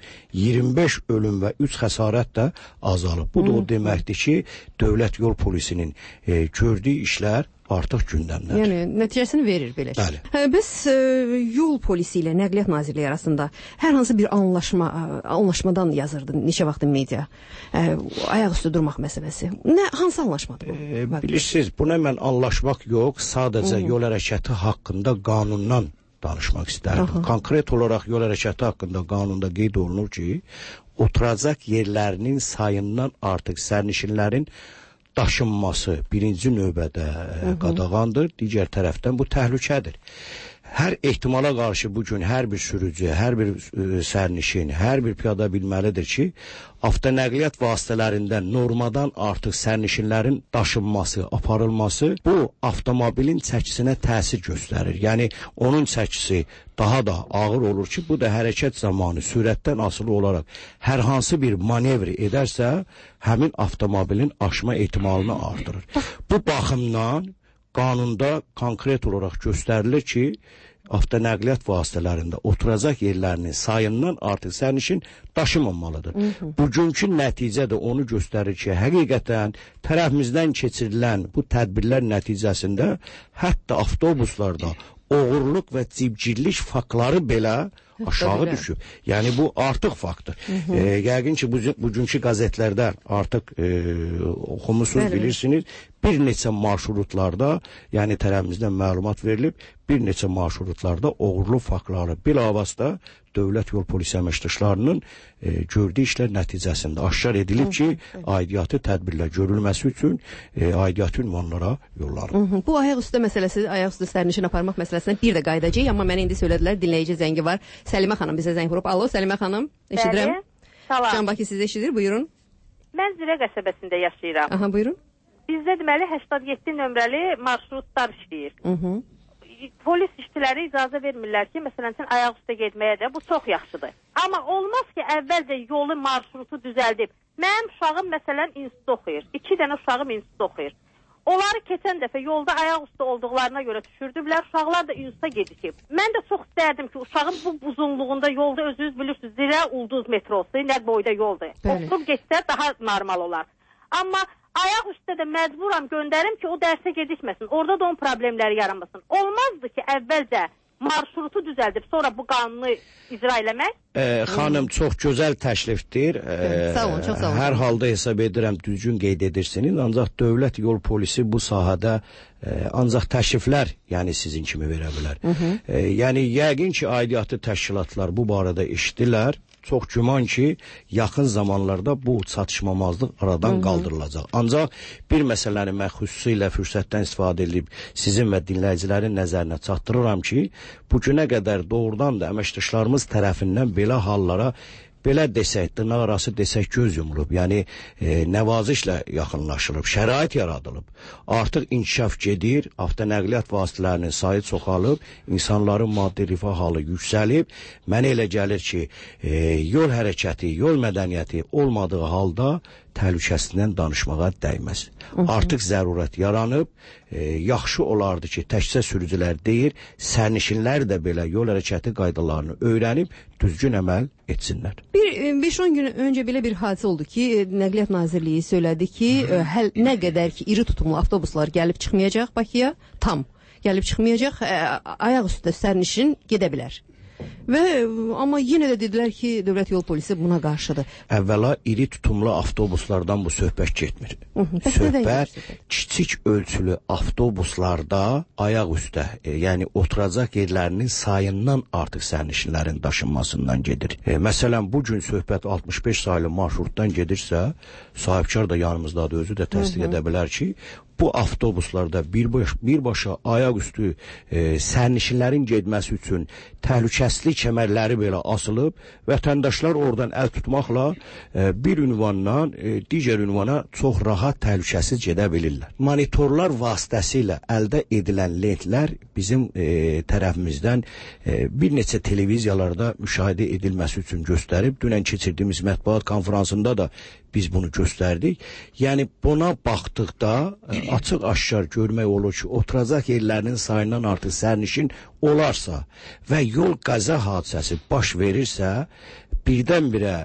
U: 25 ölüm və 3 xəsarət də azalıb. Bu da o deməkdir ki, dövlət yol polisinin gördüyü işlər artıq gündəmdədir.
F: Yəni, nəticəsini verir belə.
U: Bəli.
F: Bəs yol polisi ilə Nəqliyyat Nazirliyi arasında hər hansı bir anlaşmadan yazırdı neçə vaxtın media. Ayaq üstə durmaq məsələsi. Hansı anlaşmadır bu?
U: Bilirsiniz, buna mən anlaşmaq yox, sadəcə yol hərəkəti haqqında qanundan danışmaq istərdim. Konkret olaraq yol hərəkəti haqqında qanunda qeyd olunur ki, oturacaq yerlərinin sayından artıq sərnişinlərin daşınması birinci növbədə qadağandır, digər tərəfdən bu təhlükədir. Hər ehtimala qarşı bugün hər bir sürücü, hər bir sərnişin, hər bir piyada bilməlidir ki, avtonəqliyyat vasitələrində normadan artıq sərnişinlərin daşınması, aparılması bu avtomobilin çəkisinə təsir göstərir. Yəni, onun çəkisi daha da ağır olur ki, bu da hərəkət zamanı sürətdən asılı olaraq hər hansı bir manevr edərsə, həmin avtomobilin aşma ehtimalını artırır. Bu baxımdan qanunda konkret olaraq göstərilir ki, avtonəqliyyat vasitələrində oturacaq yerlərinin sayından artıq sərnişin daşımamalıdır. Bugünkü nəticə də onu göstərir ki, həqiqətən tərəfimizdən keçirilən bu tədbirlər nəticəsində hətta avtobuslarda oğurluq və cibgirlik faktları belə aşağı düşüb. Yəni bu artıq faktdır. Yəqin ki, bugünkü qəzetlərdə artıq oxumusunuz, bilirsiniz, bir neçə marşrutlarda, yəni tərəfimizdən məlumat verilib, bir neçə marşrutlarda oğurluq faktları bilavasitə dövlət yol polisi əməkdaşlarının gördüyü işlər nəticəsində aşkar edilib ki, aidiyyatı tədbirlər görülməsi üçün aidiyyatı ünvanlara yollanıb.
F: Bu ayaq üstə məsələsi, ayaq üstə sərnişin aparmaq məsələsinə bir də qayıdacaq, amma mənə indi söylədilər, dinləyici zəngi var. Səlimə xanım bizə zəng vurub. Alo, Səlimə xanım, eşidirəm.
M: Salam.
F: Can Bakı sizi eşidir, buyurun.
M: Mən Zirə qəsəbəsində yaşayıram.
F: Aha, buyurun.
M: Bizdə deməli 87 nömrəli marşrutlar işləyir. Polis işçiləri icazə vermirlər ki, məsələn, sən ayaq üstə getməyə də, bu çox yaxşıdır. Amma olmaz ki, əvvəlcə yolu, marşrutu düzəldib. Mənim uşağım, məsələn, institut oxuyur. 2 dənə uşağım institut oxuyur. Onları keçən dəfə yolda ayaq üstə olduqlarına görə düşürdüblər, uşaqlar da instituta gedikib. Mən də çox istərdim ki, uşağım bu uzunluğunda yolda özünüz bilirsiniz, Zirə Ulduz metrosu, nə boyda yoldur. Oturub getsə daha normal olar. Amma ayaq üstə də məcburam göndərim ki, o dərsə gedikməsin. Orada da onun problemləri yaranmasın. Olmazdı ki, əvvəlcə marşrutu düzəldib, sonra bu qanunu icra eləmək?
U: Xanım, çox gözəl təklifdir.
F: Sağ olun, çox sağ olun.
U: Hər halda hesab edirəm, düzgün qeyd edirsiniz. Ancaq dövlət yol polisi bu sahədə ancaq təkliflər, yəni sizin kimi verə bilər. Yəni, yəqin ki, aidiyyatı təşkilatlar bu barədə eşitdilər. Çox güman ki, yaxın zamanlarda bu çatışmamazlıq aradan qaldırılacaq. Ancaq bir məsələni mən xüsusilə fürsətdən istifadə edib sizin və dinləyicilərin nəzərinə çatdırıram ki, bugünə qədər doğrudan da əməkdaşlarımız tərəfindən belə hallara, belə desək, dırnaq arası desək göz yumulub, yəni nəvazişlə yaxınlaşılıb, şərait yaradılıb. Artıq inkişaf gedir, avtonəqliyyat vasitələrinin sayı çoxalıb, insanların maddi rifah halı yüksəlib. Mənə elə gəlir ki, yol hərəkəti, yol mədəniyyəti olmadığı halda təhlükəsindən danışmağa dəyməz. Artıq zərurət yaranıb, yaxşı olardı ki, təkcə sürücülər deyil, sərnişinlər də belə yol hərəkəti qaydalarını öyrənib, düzgün əməl etsinlər.
F: Bir 5-10 gün öncə belə bir hadisə oldu ki, Nəqliyyat Nazirliyi söylədi ki, nə qədər ki, iri tutumlu avtobuslar gəlib çıxmayacaq Bakıya, tam gəlib çıxmayacaq, ayaq üstə sərnişin gedə bilər. Amma yenə də dedilər ki, dövlət yol polisi buna qarşıdır.
U: Əvvəla iri tutumlu avtobuslardan bu söhbət getmir. Söhbət kiçik ölçülü avtobuslarda ayaq üstə, yəni oturacaq yerlərinin sayından artıq sərnişinlərin daşınmasından gedir. Məsələn, bugün söhbət 65 saylı marşrutdan gedirsə, sahibkar da yanımızdadır, özü də təsdiq edə bilər ki, bu avtobuslarda birbaşa ayaq üstü sərnişinlərin getməsi üçün təhlükəsizlik kəmərləri belə asılıb, vətəndaşlar oradan əl tutmaqla bir ünvandan digər ünvana çox rahat təhlükəsiz gedə bilirlər. Monitorlar vasitəsilə əldə edilən lentlər bizim tərəfimizdən bir neçə televiziyalarda müşahidə edilməsi üçün göstərib, dünən keçirdiyimiz mətbuat konferansında da biz bunu göstərdik. Yəni buna baxdıqda açıq-aşkar görmək olur ki, oturacaq yerlərinin sayından artıq sərnişin olarsa və yol qəza hadisəsi baş verirsə, birdən-birə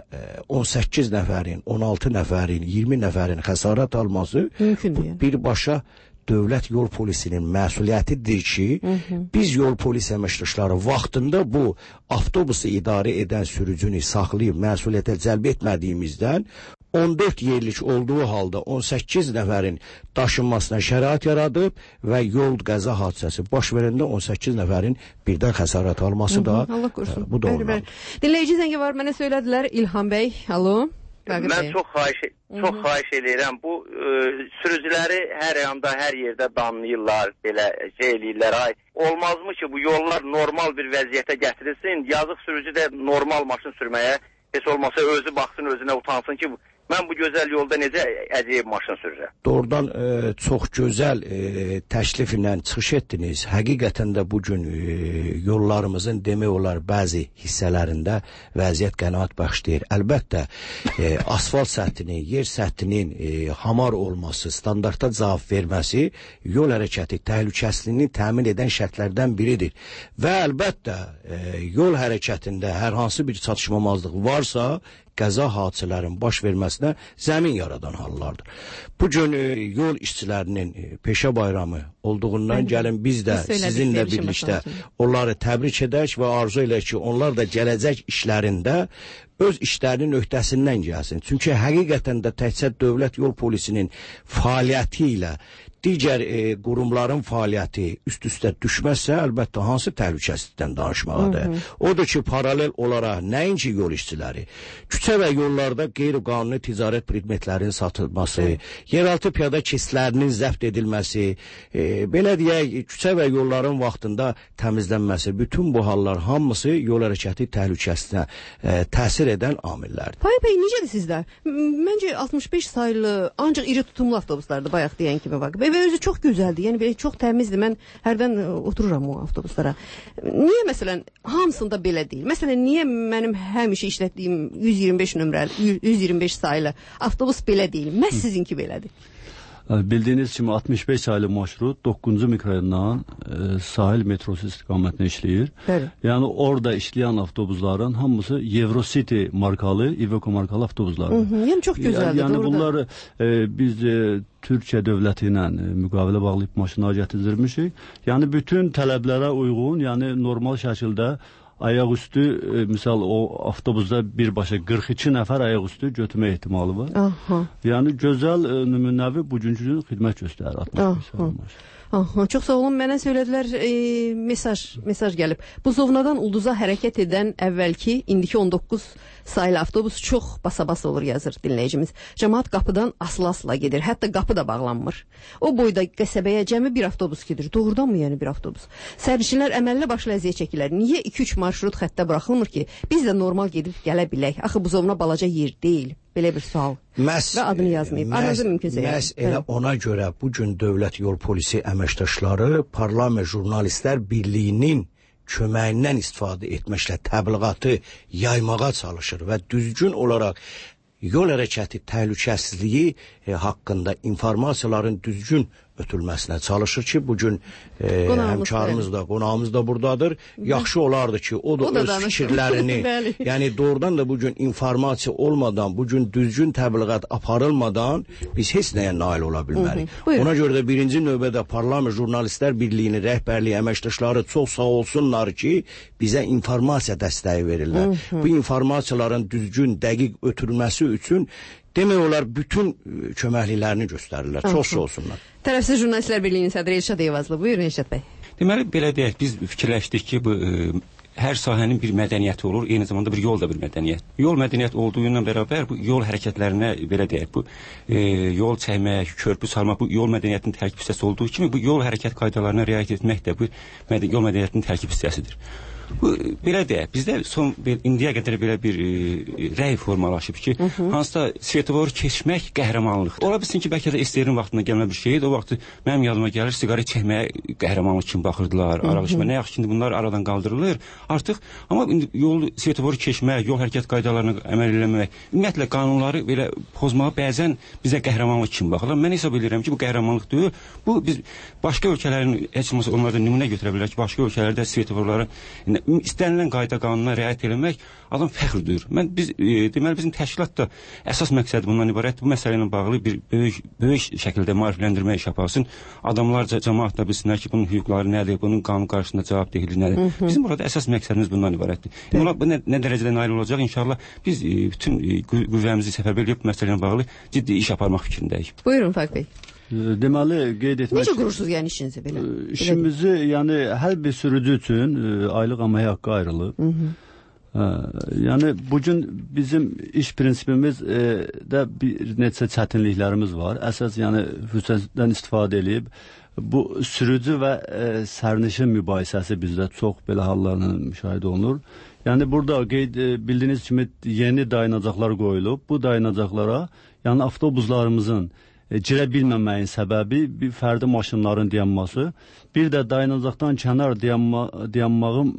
U: 18 nəfərin, 16 nəfərin, 20 nəfərin xəsarət alması birbaşa dövlət yol polisinin məsuliyyətidir ki, biz yol polis əməkdaşları vaxtında bu avtobusu idarə edən sürücünü saxlayıb məsuliyyətə cəlb etmədiyimizdən 14 yerlik olduğu halda 18 nəfərin daşınmasına şərait yaradıb və yol qəza hadisəsi baş verəndə 18 nəfərin birdən xəsarət alması da bu da olmalıdır.
F: Dinləyici zəngi var, mənə söylədilər İlham bəy, alo.
K: Mən çox xahiş edirəm. Bu sürücüləri hər yanda, hər yerdə danlayırlar, belə şey eləyirlər. Olmazmı ki, bu yollar normal bir vəziyyətə gətirilsin, yazıq sürücü də normal maşın sürməyə, heç olmasa özü baxsın, özünə utansın ki, mən bu gözəl yolda necə əcəyib maşın sürürəm.
U: Doğrudan çox gözəl təkliflə çıxış etdiniz. Həqiqətən də bugün yollarımızın demək olar bəzi hissələrində vəziyyət qənaət bəxşdir. Əlbəttə asfalt səthinin, yer səthinin hamar olması, standarta cavab verməsi yol hərəkəti təhlükəsizliyini təmin edən şərtlərdən biridir. Və əlbəttə yol hərəkətində hər hansı bir çatışmamazlıq varsa, qəza hadisələrin baş verməsinə zəmin yaradan hallardır. Bugün yol işçilərinin peşə bayramı olduğundan gəlin biz də sizinlə birlikdə onları təbrik edək və arzu edək ki, onlar da gələcək işlərində öz işlərinin öhdəsindən gəlsin. Çünki həqiqətən də təkcə dövlət yol polisinin fəaliyyəti ilə digər qurumların fəaliyyəti üst-üstə düşməzsə, əlbəttə hansı təhlükəsizlikdən danışmaqadır. Odur ki, paralel olaraq nəinki yol işçiləri, küçə və yollarda qeyri-qanuni ticarət predmetlərinin satılması, yeraltı piyada keçidlərinin zəbt edilməsi, belə deyək, küçə və yolların vaxtında təmizlənməsi, bütün bu hallar hamısı yol hərəkəti təhlükəsizliyinə təsir edən amillərdir.
F: Fahim bəy, necədir sizdə? Məncə 65 saylı, ancaq iri tutumlu avtobuslardır, bayaq deyən kimi var. Və özü çox gözəldir, yəni belə çox təmizdir. Mən hərdən otururam o avtobuslara. Niyə məsələn hamısında belə deyil? Məsələn, niyə mənim həmişə işlətdiyim 125 nömrəli, 125 saylı avtobus belə deyil? Məhz sizinki belədir.
J: Bildiyiniz kimi 65 saylı marşrut 9-cu mikrorayondan sahil metrosu istiqamətində işləyir. Bəli. Yəni orada işləyən avtobusların hamısı Eurocity markalı, Iveco markalı avtobuslardır.
F: Yəni çox gözəldir.
J: Yəni bunlar biz Türkiyə dövləti ilə müqavilə bağlayıb maşınlar gətirmişik. Yəni bütün tələblərə uyğun, yəni normal şəkildə ayaqüstü, misal o avtobusda birbaşa 42 nəfər ayaqüstü götürmə ehtimalı var. Yəni gözəl nümunəvi bugünkü gün xidmət göstərir 65 saylı maşın.
F: Çox sağ olun. Mənə söylədilər, mesaj gəlib. Bu Zovnadan Ulduza hərəkət edən əvvəlki, indiki 19 saylı avtobus çox basa-bas olur, yazır dinləyicimiz. Cəmaat qapıdan asıla-asıla gedir. Hətta qapı da bağlanmır. O boyda qəsəbəyə cəmi bir avtobus gedir. Doğrudan mı yəni bir avtobus? Sərnişinlər əməlli başlı əziyyət çəkirlər. Niyə 2-3 marşrut xəttə buraxılmır ki, biz də normal gedib gələ bilək? Axı bu Zovna balaca yer deyil. Belə bir sual. Və adını yazmayıb. Aranızı mümkünsə yəni.
U: Məhz elə ona görə bugün dövlət yol polisi əməkdaşları Parlament Jurnalistlər Birliyinin köməyindən istifadə etməklə təbliğatı yaymağa çalışır və düzgün olaraq yol hərəkəti təhlükəsizliyi haqqında informasiyaların düzgün ötülməsinə çalışır ki, bugün həmkarımız da, qonağımız da buradadır. Yaxşı olardı ki, o da öz fikirlərini, yəni doğrudan da bugün informasiya olmadan, bugün düzgün təbliğat aparılmadan biz heç nəyə nail ola bilmərik. Ona görə də birinci növbədə Parlament Jurnalistlər Birliyinin rəhbərliyi əməkdaşları çox sağ olsunlar ki, bizə informasiya dəstəyi verirlər. Bu informasiyaların düzgün, dəqiq ötürülməsi üçün demək olar bütün köməkliklərini göstərirlər. Çox sağ olsunlar.
F: Tərəfsiz Jurnalistlər Birliyinin sədri Elşad Eyvazlı. Buyurun Elşad bəy.
N: Deməli, belə deyək, biz fikirləşdik ki, bu hər sahənin bir mədəniyyəti olur, eyni zamanda bir yol da bir mədəniyyət. Yol mədəniyyət olduğu ilə bərabər bu yol hərəkətlərinə belə deyək, bu yol çəkmək, körpü salmaq bu yol mədəniyyətinin tərkib hissəsi olduğu kimi bu yol hərəkət qaydalarına riayət etmək də bu yol mədəniyyətinin tərkib hissəsidir. Bu belə deyək, bizdə indiyə qədər belə bir rəy formalaşıb ki, hansısa svetoforu keçmək qəhrəmanlıqdır. Ola bilsin ki, bəlkə də SSR-in vaxtında gəlmə bir şeydir. O vaxt mənim yadıma gəlir, siqaret çəkməyə qəhrəmanlıq kimi baxırdılar, araq içmə. Nə yaxşı ki, bunlar aradan qaldırılır artıq. Amma yol svetoforu keçmək, yol hərəkət qaydalarına əməl eləmək, ümumiyyətlə qanunları belə pozmağa bəzən bizə qəhrəmanlıq kimi baxırlar. Mən hesab edirəm ki, bu qəhrəmanlıq deyil. Bu biz başqa ölkələrin heç olmasa onlardan nümunə götürə bilərik ki, başqa ölkələrdə svetoforları istənilən qayda qanununa riayət etmək adam fəxr duyur. Deməli bizim təşkilat da əsas məqsədi bundan ibarətdir. Bu məsələ ilə bağlı bir böyük şəkildə maarifləndirmə iş aparsın. Adamlar cəmaət də bilsinlər ki, bunun hüquqları nədir, bunun qanun qarşısında cavabdehliyi nədir. Bizim burada əsas məqsədimiz bundan ibarətdir. Bu nə dərəcədə nail olacaq inşallah biz bütün qüvvəmizi səfərbər edib bu məsələ ilə bağlı ciddi iş aparmaq fikrindəyik.
F: Buyurun Fəq bəy.
J: Deməli qeyd etmək.
F: Necə qurursunuz yəni işinizi belə?
J: İşimizi yəni hər bir sürücü üçün aylıq əmək haqqı ayrılıb. Yəni bu gün bizim iş prinsipimiz də bir neçə çətinliklərimiz var. Əsas yəni fürsətdən istifadə edib bu sürücü və sərnişin mübahisəsi bizdə çox belə hallarla müşahidə olunur. Yəni burada bildiyiniz kimi yeni dayanacaqlar qoyulub. Bu dayanacaqlara yəni avtobuslarımızın girə bilməməyin səbəbi bir fərdi maşınların dayanması, bir də dayanacaqdan kənar dayanmağın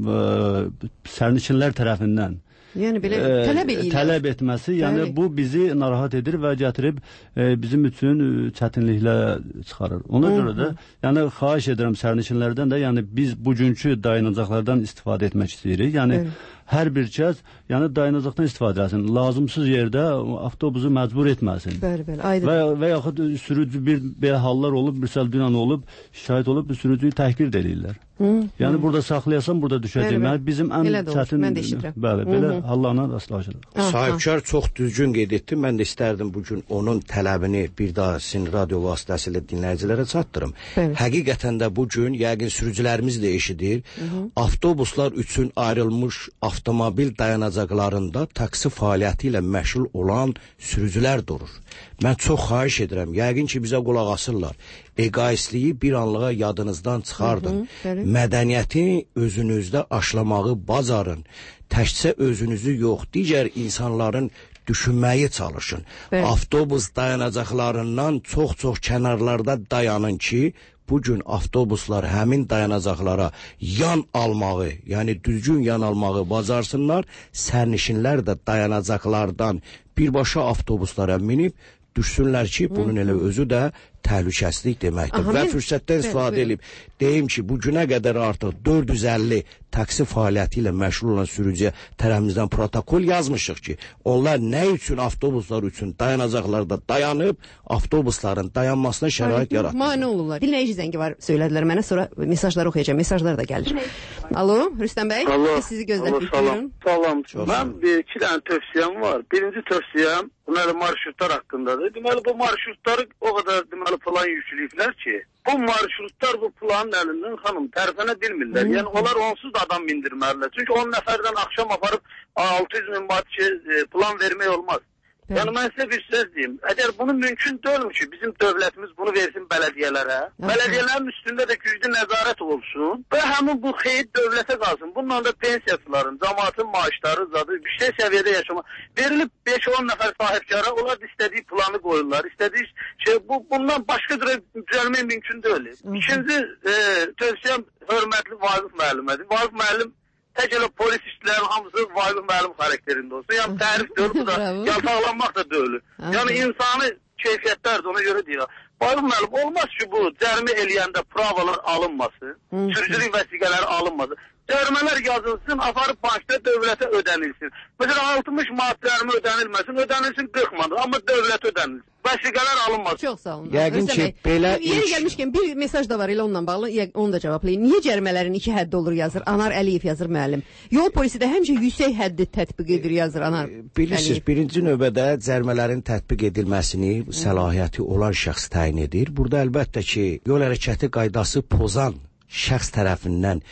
J: sərnişinlər tərəfindən
F: yəni belə
J: tələb etməsi, yəni bu bizi narahat edir və gətirib bizim üçün çətinliklər çıxarır. Ona görə də yəni xahiş edirəm sərnişinlərdən də, yəni biz bugünkü dayanacaqlardan istifadə etmək istəyirik. Yəni hər bir kəs yəni dayanacaqdan istifadə etsin. Lazımsız yerdə avtobusu məcbur etməsin.
F: Bəli, aydın.
J: Və yaxud sürücü belə hallar olub, misal dünən olub, şahid olub, sürücüyü təhqir edirlər. Yəni burada saxlayasan, burada düşəcək. Bizim ən çətin belə hallarla rastlaşırıq.
U: Sahibkar çox düzgün qeyd etdi. Mən də istərdim bugün onun tələbini bir daha sizin radio vasitəsilə dinləyicilərə çatdırım. Həqiqətən də bugün yəqin sürücülərimiz də eşidir. Avtobuslar üçün ayrılmış avtomobil dayanacaqlarında taksi fəaliyyəti ilə məşğul olan sürücülər durur. Mən çox xahiş edirəm, yəqin ki bizə qulaq asırlar. Egoistliyi bir anlığa yadınızdan çıxardın. Mədəniyyəti özünüzdə aşlamağı bacarın. Təkcə özünüzü yox, digər insanların düşünməyi çalışın. Avtobus dayanacaqlarından çox-çox kənarlarda dayanın ki, bugün avtobuslar həmin dayanacaqlara yan almağı, yəni düzgün yan almağı bacarsınlar. Sərnişinlər də dayanacaqlardan birbaşa avtobuslara minib düşsünlər ki, bunun elə özü də təhlükəsizlik deməkdir. Və fürsətdən istifadə edib deyim ki, bu günə qədər artıq 450 taksi fəaliyyəti ilə məşğul olan sürücüyə tərəfimizdən protokol yazmışıq ki, onlar nə üçün avtobuslar üçün dayanacaqlarda dayanıb, avtobusların dayanmasına şərait yaratır.
F: Mane olurlar. Dinləyici zəngi var, söylədilər mənə, sonra mesajları oxuyacağım. Mesajlar da gəlir. Alo, Rüstəm bəy, sizi gözləyib.
R: Salam. Mən iki dənə tövsiyəm var. Birinci tövsiyəm deməli marşrutlar haqqındadır. Deməli bu marşrutları o qədər deməli plan yükləyiblər ki, bu marşrutlar bu planın əlindən xanım tərəfənə bilmirlər. Yəni onlar onsuz da adam mindirmərlər. Çünki 10 nəfərdən axşam aparıb 600 min manat plan vermək olmaz. Yəni mən sizə bir söz deyim. Əgər bunu mümkün deyilmi ki, bizim dövlətimiz bunu versin bələdiyyələrə, bələdiyyələrin üstündə də güclü nəzarət olsun və həmin bu xeyir dövlətə qalsın. Bununla da pensiyaçıların, cəmaatın maaşları, zadı yüksək səviyyədə yaşamaq verilib 5-10 nəfər sahibkara, onlar da istədiyi planı qoyurlar, istədiyi şey, bundan başqa düzəlmək mümkün deyil. İkinci tövsiyəm hörmətli Vaqif müəllimədir. Vaqif müəllim tək elə polis işçilərin hamısı Vaqif müəllim xarakterində olsun. Yəni tərif deyil, bu da yaltaqlanmaq da deyil. Yəni insani keyfiyyətlərdir, ona görə deyirəm. Vaqif müəllim, olmaz ki bu cərimə eləyəndə pravalar alınmasın, sürücülük vəsiqələri alınmasın. Cərimələr yazılsın, aparıb bankda dövlətə ödənilsin. Məsələn, 60 manat cərimə ödənilməsin, ödənilsin 40 manat, amma dövlət ödənilsin. Vəsiqələr alınmasın.
F: Çox sağ olun.
U: Yəqin ki, belə
F: yeri gəlmişkən bir mesaj da var elə onunla bağlı, onu da cavablayın. Niyə cərimələrin 2 həddi olur yazır? Anar Əliyev yazır müəllim. Yol polisi də həmişə yüksək həddi tətbiq edir yazır Anar.
U: Bilirsiniz, birinci növbədə cərimələrin tətbiq edilməsini səlahiyyəti olan şəxs təyin edir. Burada əlbəttə ki, yol hərəkəti qaydası pozan şəxs tərəfindən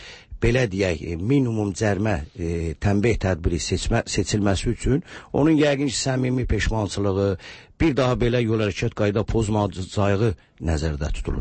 U: belə deyək, minimum cərimə tənbih tədbiri seçilməsi üçün onun yəqin ki, səmimi peşmançılığı, bir daha belə yol hərəkət qayda pozmayacağı nəzərdə tutulur.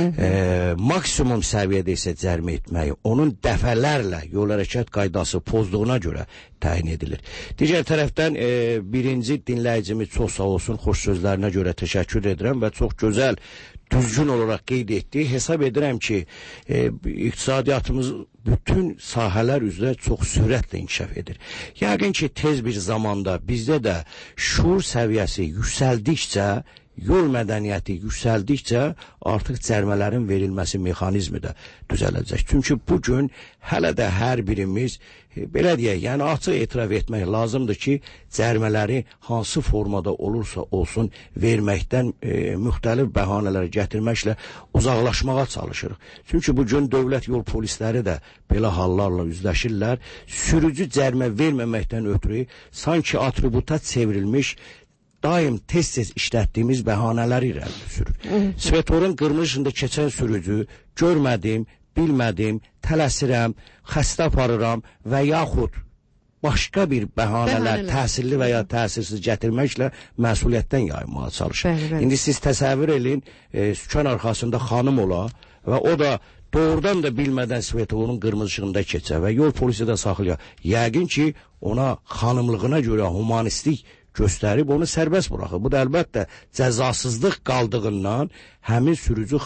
U: Maksimum səviyyədə isə cərimə etməyi onun dəfələrlə yol hərəkət qaydası pozduğuna görə təyin edilir. Digər tərəfdən birinci dinləyicimiz çox sağ olsun, xoş sözlərinə görə təşəkkür edirəm və çox gözəl, düzgün olaraq qeyd etdi. Hesab edirəm ki, iqtisadiyyatımız bütün sahələr üzrə çox sürətlə inkişaf edir. Yəqin ki, tez bir zamanda bizdə də şuur səviyyəsi yüksəldikcə, yol mədəniyyəti yüksəldikcə artıq cərimələrin verilməsi mexanizmi də düzələcək. Çünki bugün hələ də hər birimiz, belə deyək, yəni açıq etiraf etmək lazımdır ki, cərimələri hansı formada olursa olsun verməkdən müxtəlif bəhanələri gətirməklə uzaqlaşmağa çalışırıq. Çünki bugün dövlət yol polisləri də belə hallarla üzləşirlər. Sürücü cərimə verməməkdən ötürü sanki atributa çevrilmiş daim tez-tez işlətdiyimiz bəhanələri irəli sürür. Svetorun qırmızı işığında keçən sürücü görmədim, bilmədim, tələsirəm, xəstə aparıram və yaxud başqa bir bəhanələr təsirli və ya təsirsiz gətirməklə məsuliyyətdən yayınmağa çalışır. İndi siz təsəvvür edin, sükan arxasında xanım ola və o da doğrudan da bilmədən svetorun qırmızı işığında keçə və yol polisi də saxlaya. Yəqin ki, ona xanımlığına görə humanistlik göstərib onu sərbəst buraxır. Bu da əlbəttə cəzasızlıq qaldığından həmin sürücü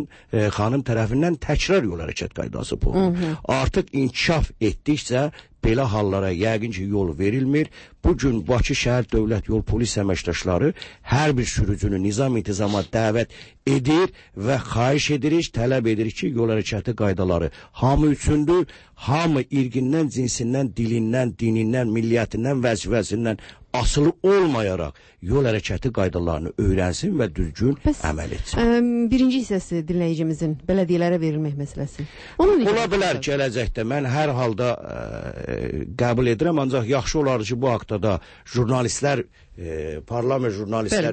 U: xanım tərəfindən təkrar yol hərəkət qaydası pozulur. Artıq inkişaf etdikcə belə hallara yəqin ki, yol verilmir. Bugün Bakı şəhər dövlət yol polis əməkdaşları hər bir sürücünü nizam-intizama dəvət edir və xahiş edirik, tələb edirik ki, yol hərəkəti qaydaları hamı üçündür, hamı irqindən, cinsindən, dilindən, dinindən, milliyyətindən, vəzifəsindən asılı olmayaraq yol hərəkəti qaydalarını öyrənsin və düzgün əməl etsin.
F: Birinci hissəsi dinləyicimizin bələdiyyələrə verilmək məsələsi.
U: Ola bilər gələcəkdə mən hər halda qəbul edirəm, ancaq yaxşı olar ki, bu haqda da jurnalistlər, parlament jurnalistlər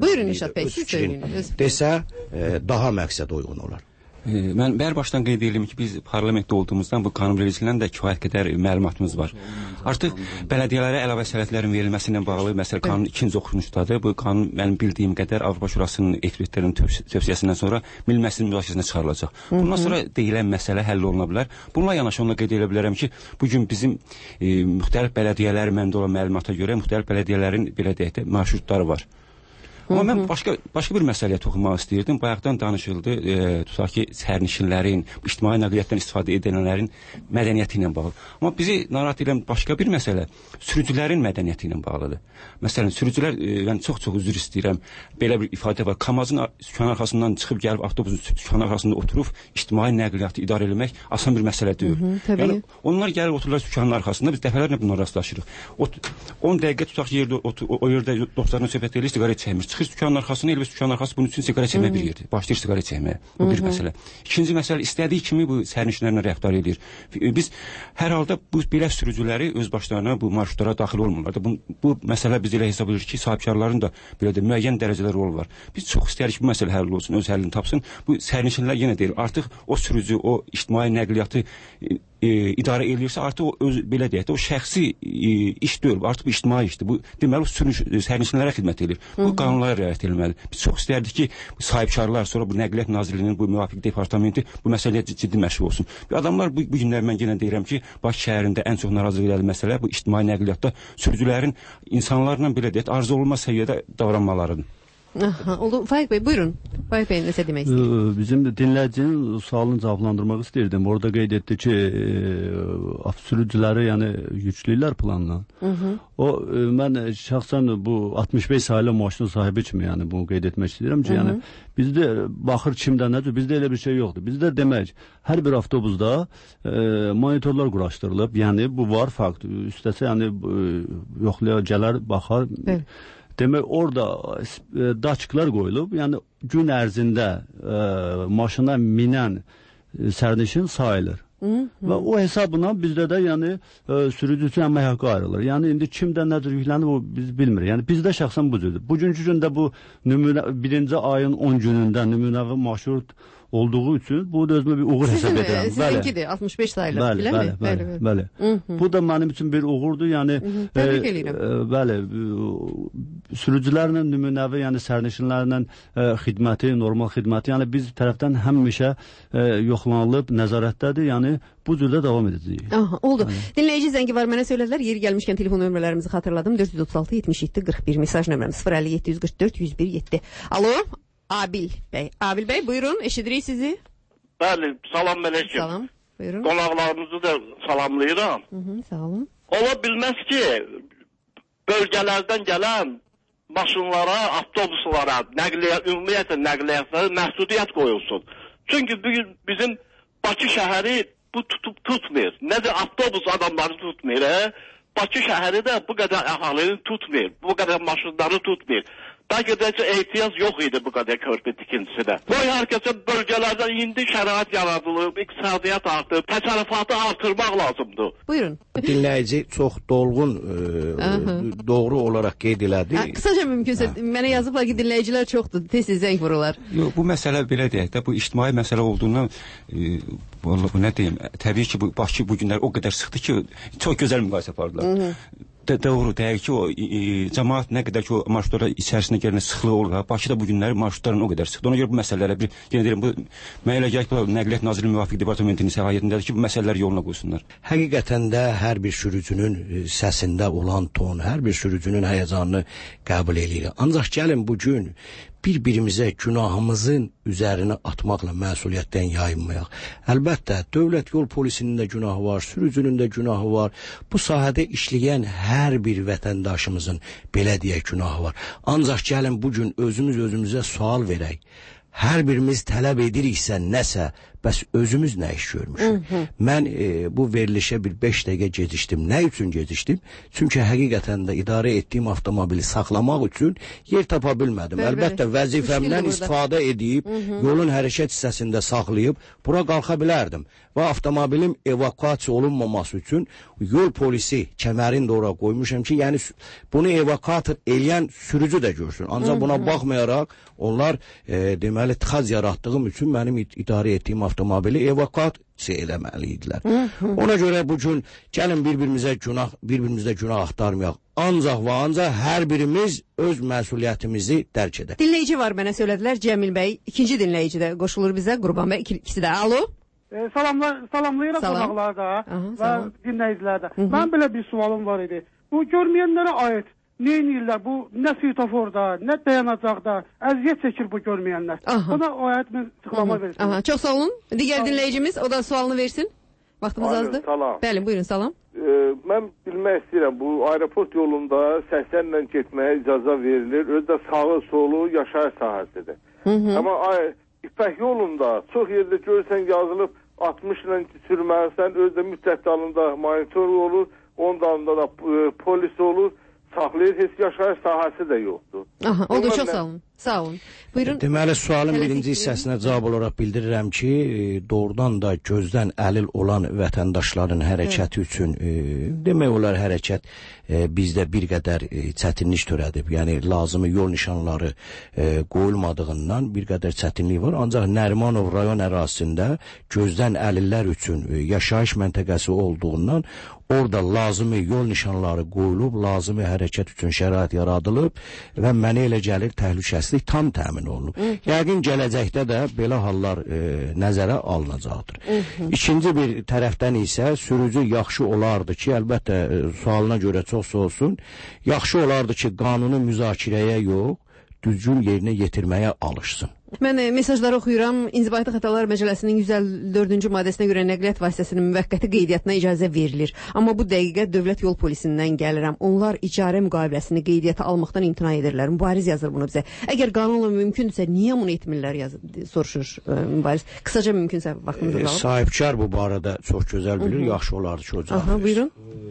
U: desə daha məqsəd uyğun olar.
N: Mən bər başdan qeyd edirəm ki, biz parlamentdə olduğumuzdan bu qanun reviziyasından da kifayət qədər məlumatımız var. Artıq bələdiyyələrə əlavə sənədlərin verilməsi ilə bağlı məsələ qanun ikinci oxunuşdadır. Bu qanun mənim bildiyim qədər Avropa Şurasının ekspertlərinin tövsiyəsindən sonra Milli Məclisin müzakirəsinə çıxarılacaq. Bundan sonra deyilən məsələ həll oluna bilər. Bununla yanaşı onunla qeyd edə bilərəm ki, bugün bizim müxtəlif bələdiyyələr məndə olan məlumata görə müxtəlif bələdiyyələrin belə deyək də marşrutları var. Amma mən başqa bir məsələyə toxunmaq istəyirdim. Bayaqdan danışıldı, tutaq ki, sərnişinlərin, ictimai nəqliyyatdan istifadə edənlərin mədəniyyəti ilə bağlı. Amma bizi narahat edən başqa bir məsələ sürücülərin mədəniyyəti ilə bağlıdır. Məsələn, sürücülər, yəni çox üzr istəyirəm, belə bir ifadə var. Kamazın sükan arxasından çıxıb gəlib avtobusun sükan arxasında oturub ictimai nəqliyyatı idarə etmək asan bir məsələ deyil. Yəni onlar gəlib otururlar sükanın arxasında, biz dəfələrlə bunlara rastlaşırıq. 10 dəqiqə tutaq yerdə o yerdə dostlarla söhbət edir, siqaret çəkmir. Çıxır sükanın arxasına, elə sükanın arxası bunun üçün siqaret çəkmək bir yerdir. Başlayır siqaret çəkməyə. Bu bir məsələ. İkinci məsələ, istədiyi kimi bu sərnişinlərlə rəftar edir. Biz hər halda bu belə sürücüləri öz başlarına bu marşrutlara daxil olmurlar. Bu məsələ biz elə hesab edirik ki, sahibkarların da belə də müəyyən dərəcədə rolu var. Biz çox istəyirik ki, bu məsələ həll olsun, öz həllini tapsın. Bu sərnişinlər yenə deyir, artıq o sürücü, o ictimai nəqliyyatı idarə edirsə, artıq o öz belə deyək də o şəxsi iş deyil, artıq bu ictimai işdir. Bu deməli sərnişinlərə xidmət edir. Bu qanunlara riayət edilməlidir. Biz çox istərdik ki, sahibkarlar, sonra bu Nəqliyyat Nazirliyinin bu müvafiq departamenti bu məsələyə ciddi məşğul olsun. Adamlar bu günlər mən yenə deyirəm ki, Bakı şəhərində ən çox narazılıq edən məsələ bu ictimai nəqliyyatda sürücülərin insanlarla belə deyək arzu olunmaz səviyyədə davranmalarıdır.
F: Faik Bey, buyurun. Faik Bey, nəsə demək istəyir?
J: Bizim də dinləyicinin sualını cavablandırmaq istəyirdim. Orada qeyd etdi ki, sürücüləri yəni yükləyirlər planla. Mən şəxsən bu 65 saylı maşın sahibi kimi yəni bunu qeyd etmək istəyirəm ki, yəni bizdə baxır kimdə nədir, bizdə elə bir şey yoxdur. Bizdə demək, hər bir avtobusda monitorlar quraşdırılıb, yəni bu var fakt. Üstəsə yəni yoxlaya gələr, baxar. Demək, orada daçıqlar qoyulub, yəni gün ərzində maşına minən sərnişin sayılır. Və o hesabına bizdə də yəni sürücü üçün əmək haqqı ayrılır. Yəni indi kimdə nədir yüklənib o biz bilmirik. Yəni bizdə şəxsən bu cürdür. Bugünkü gündə bu birinci ayın 10 günündə nümunəvi marşrut olduğu üçün bu da özümə bir uğur hesab edirəm.
F: Sizinkidir, 65 sayılır,
J: Bəli. Bu da mənim üçün bir uğurdur. Yəni
F: təbrik edirəm.
J: Bəli, sürücülərlə nümunəvi, yəni sərnişinlərlə xidməti, normal xidməti, yəni biz tərəfdən həmişə yoxlanılıb, nəzarətdədir. Yəni bu cürdə davam edəcəyik.
F: Aha, oldu. Dinləyici zəngi var, mənə söylədilər. Yeri gəlmişkən telefon nömrələrimizi xatırladım. 436 77 41 mesaj nömrəmiz 050 744 101 7. Alo, Abil bəy. Abil bəy, buyurun, eşidirik sizi.
Q: Bəli, salam əleykum.
F: Salam, buyurun.
Q: Qonaqlarınızı da salamlayıram.
F: Sağ olun.
Q: Ola bilməz ki, bölgələrdən gələn maşınlara, avtobuslara, ümumiyyətlə nəqliyyatlara məhdudiyyət qoyulsun. Çünki bizim Bakı şəhəri bu tutmur. Nədir avtobus adamları tutmur, Bakı şəhəri də bu qədər əhalini tutmur, bu qədər maşınları tutmur. Bəlkə də ehtiyac yox idi bu qədər körpü tikintisinə. Qoy hər kəsə bölgələrdə indi şərait yaradılıb, iqtisadiyyat artıb, təsərrüfatı artırmaq lazımdır.
F: Buyurun.
U: Dinləyici çox dolğun, doğru olaraq qeyd elədi.
F: Qısaca mümkünsə, mənə yazıblar ki, dinləyicilər çoxdur, tez-tez zəng vururlar.
N: Yox, bu məsələ belə deyək də, bu ictimai məsələ olduğundan, nə deyim, təbii ki, Bakı bu günlər o qədər sıxdır ki, çox gözəl müqayisə apardılar. Doğru, deyək ki, o cəmaat nə qədər ki, o marşrutlara içərisində gələn sıxlıq olur. Bakıda bu günlər marşrutların o qədər sıxdır. Ona görə bu məsələlərə bir, yenə deyirəm, bu mənə elə gəlir ki, Nəqliyyat Nazirliyi Müvafiq Departamentinin səlahiyyətindədir ki, bu məsələləri yoluna qoysunlar.
U: Həqiqətən də hər bir sürücünün səsində olan ton, hər bir sürücünün həyəcanını qəbul edir. Ancaq gəlin bu gün bir-birimizə günahımızın üzərinə atmaqla məsuliyyətdən yayınmayaq. Əlbəttə, dövlət yol polisinin də günahı var, sürücünün də günahı var. Bu sahədə işləyən hər bir vətəndaşımızın belə deyək günahı var. Ancaq gəlin bu gün özümüzə sual verək. Hər birimiz tələb ediriksə nəsə, bəs özümüz nə iş görmüşük? Mən bu verilişə bir 5 dəqiqə gecikdim. Nə üçün gecikdim? Çünki həqiqətən də idarə etdiyim avtomobili saxlamaq üçün yer tapa bilmədim. Əlbəttə, vəzifəmdən istifadə edib, yolun hərəkət hissəsində saxlayıb, bura qalxa bilərdim. Və avtomobilim evakuasiya olunmaması üçün yol polisi kəmərini də ora qoymuşam ki, yəni bunu evakuator eləyən sürücü də görsün. Ancaq buna baxmayaraq, onlar deməli, tıxac yaratdığım üçün mənim idarə etdiyim avtomobili evakuasiya eləməliydilər. Ona görə bu gün gəlin bir-birimizdə günah axtarmayaq. Ancaq və ancaq hər birimiz öz məsuliyyətimizi dərk edək.
F: Dinləyici var, mənə söylədilər, Cəmil bəy. İkinci dinləyici də qoşulur bizə, Qurban bəy, ikisi də. Alo?
S: Salamlayırıq qonaqlarda və dinləyicilərdə. Mən belə bir sualım var idi. Bu görməyənlərə aid nə edirlər? Bu nə svetoforda, nə dayanacaqda əziyyət çəkir bu görməyənlər. Buna aid bir tıxlama versin.
F: Çox sağ olun. Digər dinləyicimiz o da sualını versin. Vaxtımız azdır.
W: Salam.
F: Bəli, buyurun, salam.
W: Mən bilmək istəyirəm, bu aeroport yolunda səslərlə getməyə icazə verilir. Özdə sağı, solu yaşayış sahəsidir. Amma İpək yolunda çox yerdə görürsən yazılıb 60 ilə sürməlisən, özdə müddət dalında monitor olur, onun dalında da polis olur, saxlayır, heç yaşayış sahəsi də yoxdur.
F: Oldu, çox sağ olun. Sağ olun. Buyurun.
U: Deməli, sualın birinci hissəsinə cavab olaraq bildirirəm ki, doğrudan da gözdən əlil olan vətəndaşların hərəkəti üçün, demək olar hərəkət bizdə bir qədər çətinlik törədib. Yəni, lazımi yol nişanları qoyulmadığından bir qədər çətinlik var. Ancaq Nərimanov rayon ərazisində gözdən əlillər üçün yaşayış məntəqəsi olduğundan orada lazımi yol nişanları qoyulub, lazımi hərəkət üçün şərait yaradılıb və mənə elə gəlir təhlükəsizlik tam təmin olunub. Yəqin gələcəkdə də belə hallar nəzərə alınacaqdır. İkinci bir tərəfdən isə sürücü yaxşı olardı ki, əlbəttə sualına görə çox olsun, yaxşı olardı ki, qanunu müzakirəyə yox, düzgün yerinə yetirməyə alışsın.
F: Mən mesajları oxuyuram. İnzibati Xətalar Məcəlləsinin 154-cü maddəsinə görə nəqliyyat vasitəsinin müvəqqəti qeydiyyatına icazə verilir. Amma bu dəqiqə dövlət yol polisindən gəlirəm. Onlar icarə müqaviləsini qeydiyyata almaqdan imtina edirlər. Mübariz yazır bunu bizə. Əgər qanunla mümkündürsə, niyə bunu etmirlər soruşur mübariz. Qısaca mümkünsə vaxtımız azalıb.
U: Sahibkar bu barədə çox gözəl bilir. Yaxşı olardı ki, o cavab versin.
F: Buyurun.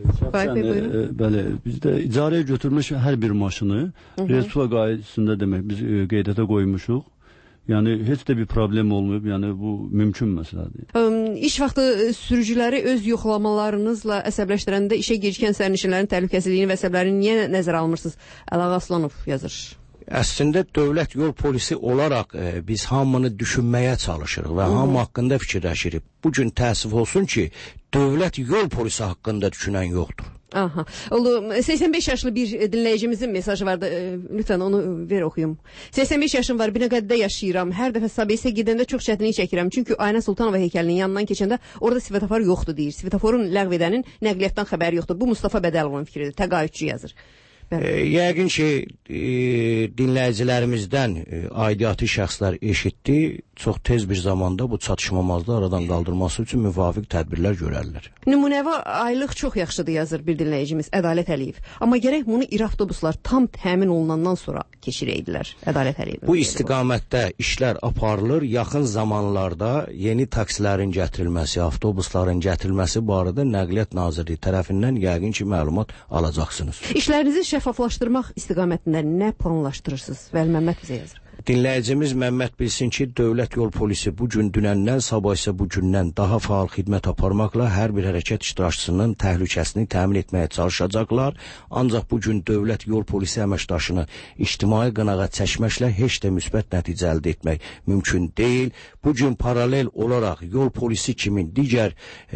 J: Bəli, bizdə icarəyə götürmüş hər bir maşını resuva qaydasında demək biz qeydiyyata qoymuşuq. Yəni heç də bir problem olmayıb. Yəni bu mümkün məsələdir.
F: İş vaxtı sürücüləri öz yoxlamalarınızla əsəbləşdirəndə işə gecikən sərnişinlərin təhlükəsizliyini və əsəblərini niyə nəzərə almırsınız? Əlağa Aslanov yazır.
U: Əslində dövlət yol polisi olaraq biz hamını düşünməyə çalışırıq və hamı haqqında fikirləşirik. Bu gün təəssüf olsun ki, dövlət yol polisi haqqında düşünən yoxdur.
F: Aha. 85 yaşlı bir dinləyicimizin mesajı vardı. Lütfən onu ver oxuyum. 85 yaşım var, Binəqədidə yaşayıram. Hər dəfə Sabesə gedəndə çox çətinlik çəkirəm. Çünki Aynə Sultanova heykəlinin yanından keçəndə orada svetofor yoxdur deyir. Svetoforun ləğv edənin nəqliyyatdan xəbəri yoxdur. Bu Mustafa Bədəlovun fikridir. Təqaüdçü yazır.
U: Yəqin ki, dinləyicilərimizdən aidiyyatı şəxslər eşitdi, çox tez bir zamanda bu çatışmamazlığı aradan qaldırması üçün müvafiq tədbirlər görərlər.
F: Nümunəvi aylıq çox yaxşıdır yazır bir dinləyicimiz Ədalət Əliyev. Amma gərək bunu iri avtobuslar tam təmin olunandan sonra keçirəydilər. Ədalət Əliyev.
U: Bu istiqamətdə işlər aparılır. Yaxın zamanlarda yeni taksilərin gətirilməsi, avtobusların gətirilməsi barədə Nəqliyyat Nazirliyi tərəfindən yəqin ki, məlumat alacaqsınız.
F: İşlərinizi şəffaflaşdırmaq istiqamətində nə planlaşdırırsınız? Vəli Məmməd bizə yazır.
U: Dinləyicimiz Məmməd bilsin ki, dövlət yol polisi bu gün dünəndən, sabah isə bu gündən daha faal xidmət aparmaqla hər bir hərəkət iştirakçısının təhlükəsini təmin etməyə çalışacaqlar. Ancaq bu gün dövlət yol polisi əməkdaşını ictimai qınağa çəkməklə heç də müsbət nəticə əldə etmək mümkün deyil. Bu gün paralel olaraq yol polisi kimi digər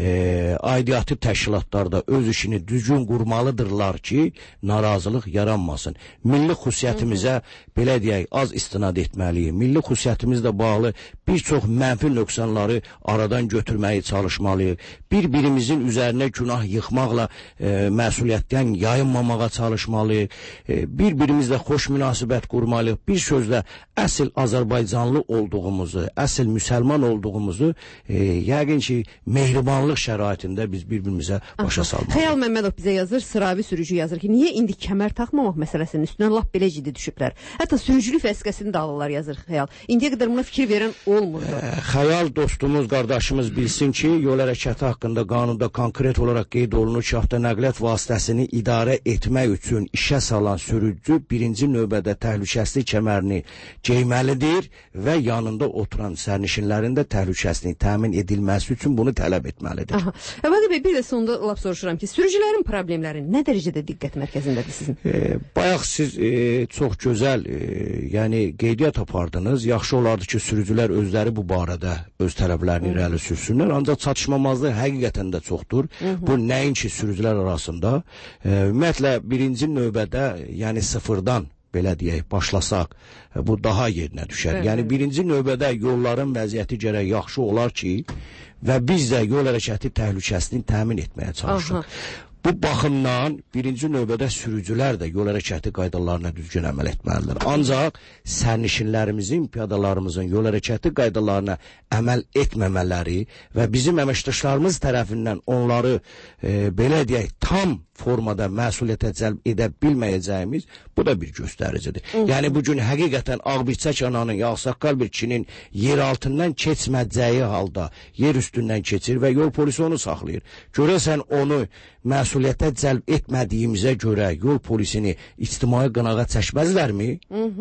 U: aidiyyatı təşkilatlarda öz işini düzgün qurmalıdırlar ki, narazılıq yaranmasın. Milli xüsusiyyətimizə, belə deyək, az istinad etməliyik. Milli xüsusiyyətimizlə bağlı bir çox mənfi nöqsanları aradan götürməyi çalışmalıyıq. Bir-birimizin üzərinə günah yıxmaqla məsuliyyətdən yayınmamağa çalışmalıyıq. Bir-birimizlə xoş münasibət qurmalıyıq. Bir sözlə, əsl Azərbaycanlı olduğumuzu, əsl müsəlman olduğumuzu yəqin ki, mehribanlıq şəraitində biz bir-birimizə başa salmalıyıq.
F: Xəyal Məmmədov bizə yazır, sıravi sürücü yazır ki, niyə indi kəmər taxmamaq məsələsinin üstünə lap belə ciddi düşüblər? Hətta sürücülük vəsiqəsini də alırlar, yazır Xəyal. İndiyə qədər buna fikir verən olmurdu.
U: Xəyal dostumuz, qardaşımız bilsin ki, yol hərəkəti haqqında qanunda konkret olaraq qeyd olunur ki, avtonəqliyyat vasitəsini idarə etmək üçün işə salan sürücü birinci növbədə təhlükəsizlik kəmərini geyməlidir və yanında oturan sərnişinlərin də təhlükəsizliyi təmin edilməsi üçün bunu tələb etməlidir.
F: Vəli bəy, bir də sonda lap soruşuram ki, sürücülərin problemləri nə dərəcədə diqqət mərkəzindədir sizin?
U: Bayaq siz çox gözəl yəni qeydiyyat apardınız. Yaxşı olardı ki, sürücülər özləri bu barədə öz tələblərini irəli sürsünlər. Ancaq çatışmamazlığı həqiqətən də çoxdur. Bu nəinki sürücülər arasında. Ümumiyyətlə, birinci növbədə, yəni sıfırdan belə deyək, başlasaq, bu daha yerinə düşər. Yəni, birinci növbədə yolların vəziyyəti gərək yaxşı olar ki, və biz də yol hərəkəti təhlükəsini təmin etməyə çalışırıq. Bu baxımdan birinci növbədə sürücülər də yol hərəkəti qaydalarına düzgün əməl etməlidir. Ancaq sərnişinlərimizin, piyadalarımızın yol hərəkəti qaydalarına əməl etməmələri və bizim əməkdaşlarımız tərəfindən onları belə deyək, tam formada məsuliyyətə cəlb edə bilməyəcəyimiz bu da bir göstəricidir. Yəni bugün həqiqətən Ağbirçə Kənanın, Ağsaqqal bir kişinin yer altından keçməyəcəyi halda yer üstündən keçir və yol polisi onu saxlayır. Görəsən onu məsuliyyətə cəlb etmədiyimizə görə yol polisini ictimai qınağa çəkməzlərmi?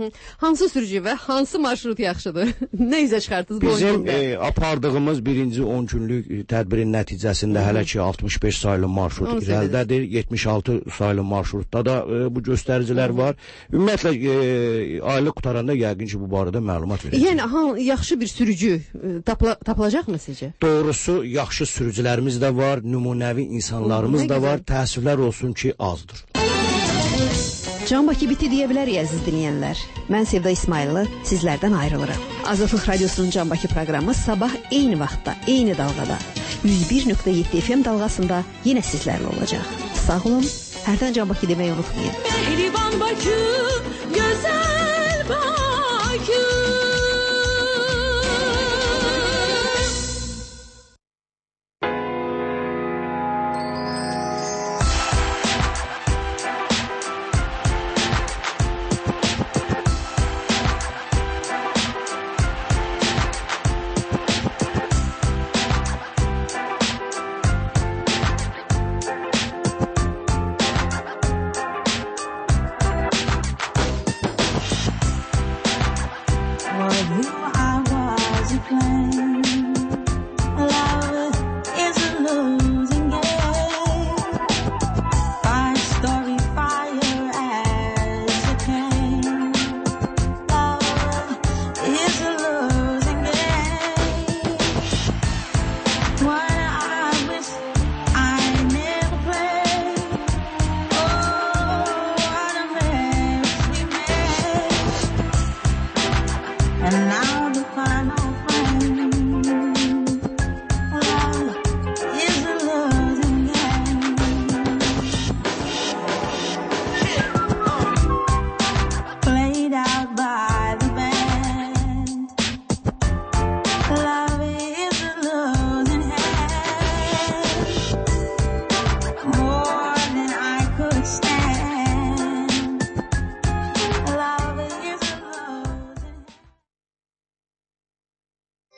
F: Hansı sürücü və hansı marşrut yaxşıdır? Nə izə çıxartdınız bu
U: bizim apardığımız birinci 10 günlük tədbirin nəticəsində hələ ki 65 saylı marşrut irəlidədir. 76 saylı marşrutda da bu göstəricilər var. Ümumiyyətlə aylıq qutaranda yəqin ki bu barədə məlumat verəcək.
F: Yəni yaxşı bir sürücü tapılacaqmı sizcə?
U: Doğrusu yaxşı sürücülərimiz də var, nümunəvi insanlarımız da var. Təəssüflər olsun ki azdır.
F: Can Bakı biti deyə bilərik əziz dinləyənlər. Mən Sevda İsmayıllı sizlərdən ayrılıram. Azadlıq Radiosunun Can Bakı proqramı sabah eyni vaxtda, eyni dalğada 101.7 FM dalğasında yenə sizlərlə olacaq. Sağ olun, hərdən Can Bakı deməyi unutmayın.
I: Mehriban Bakı, gözəl Bakı. For you I was a flame.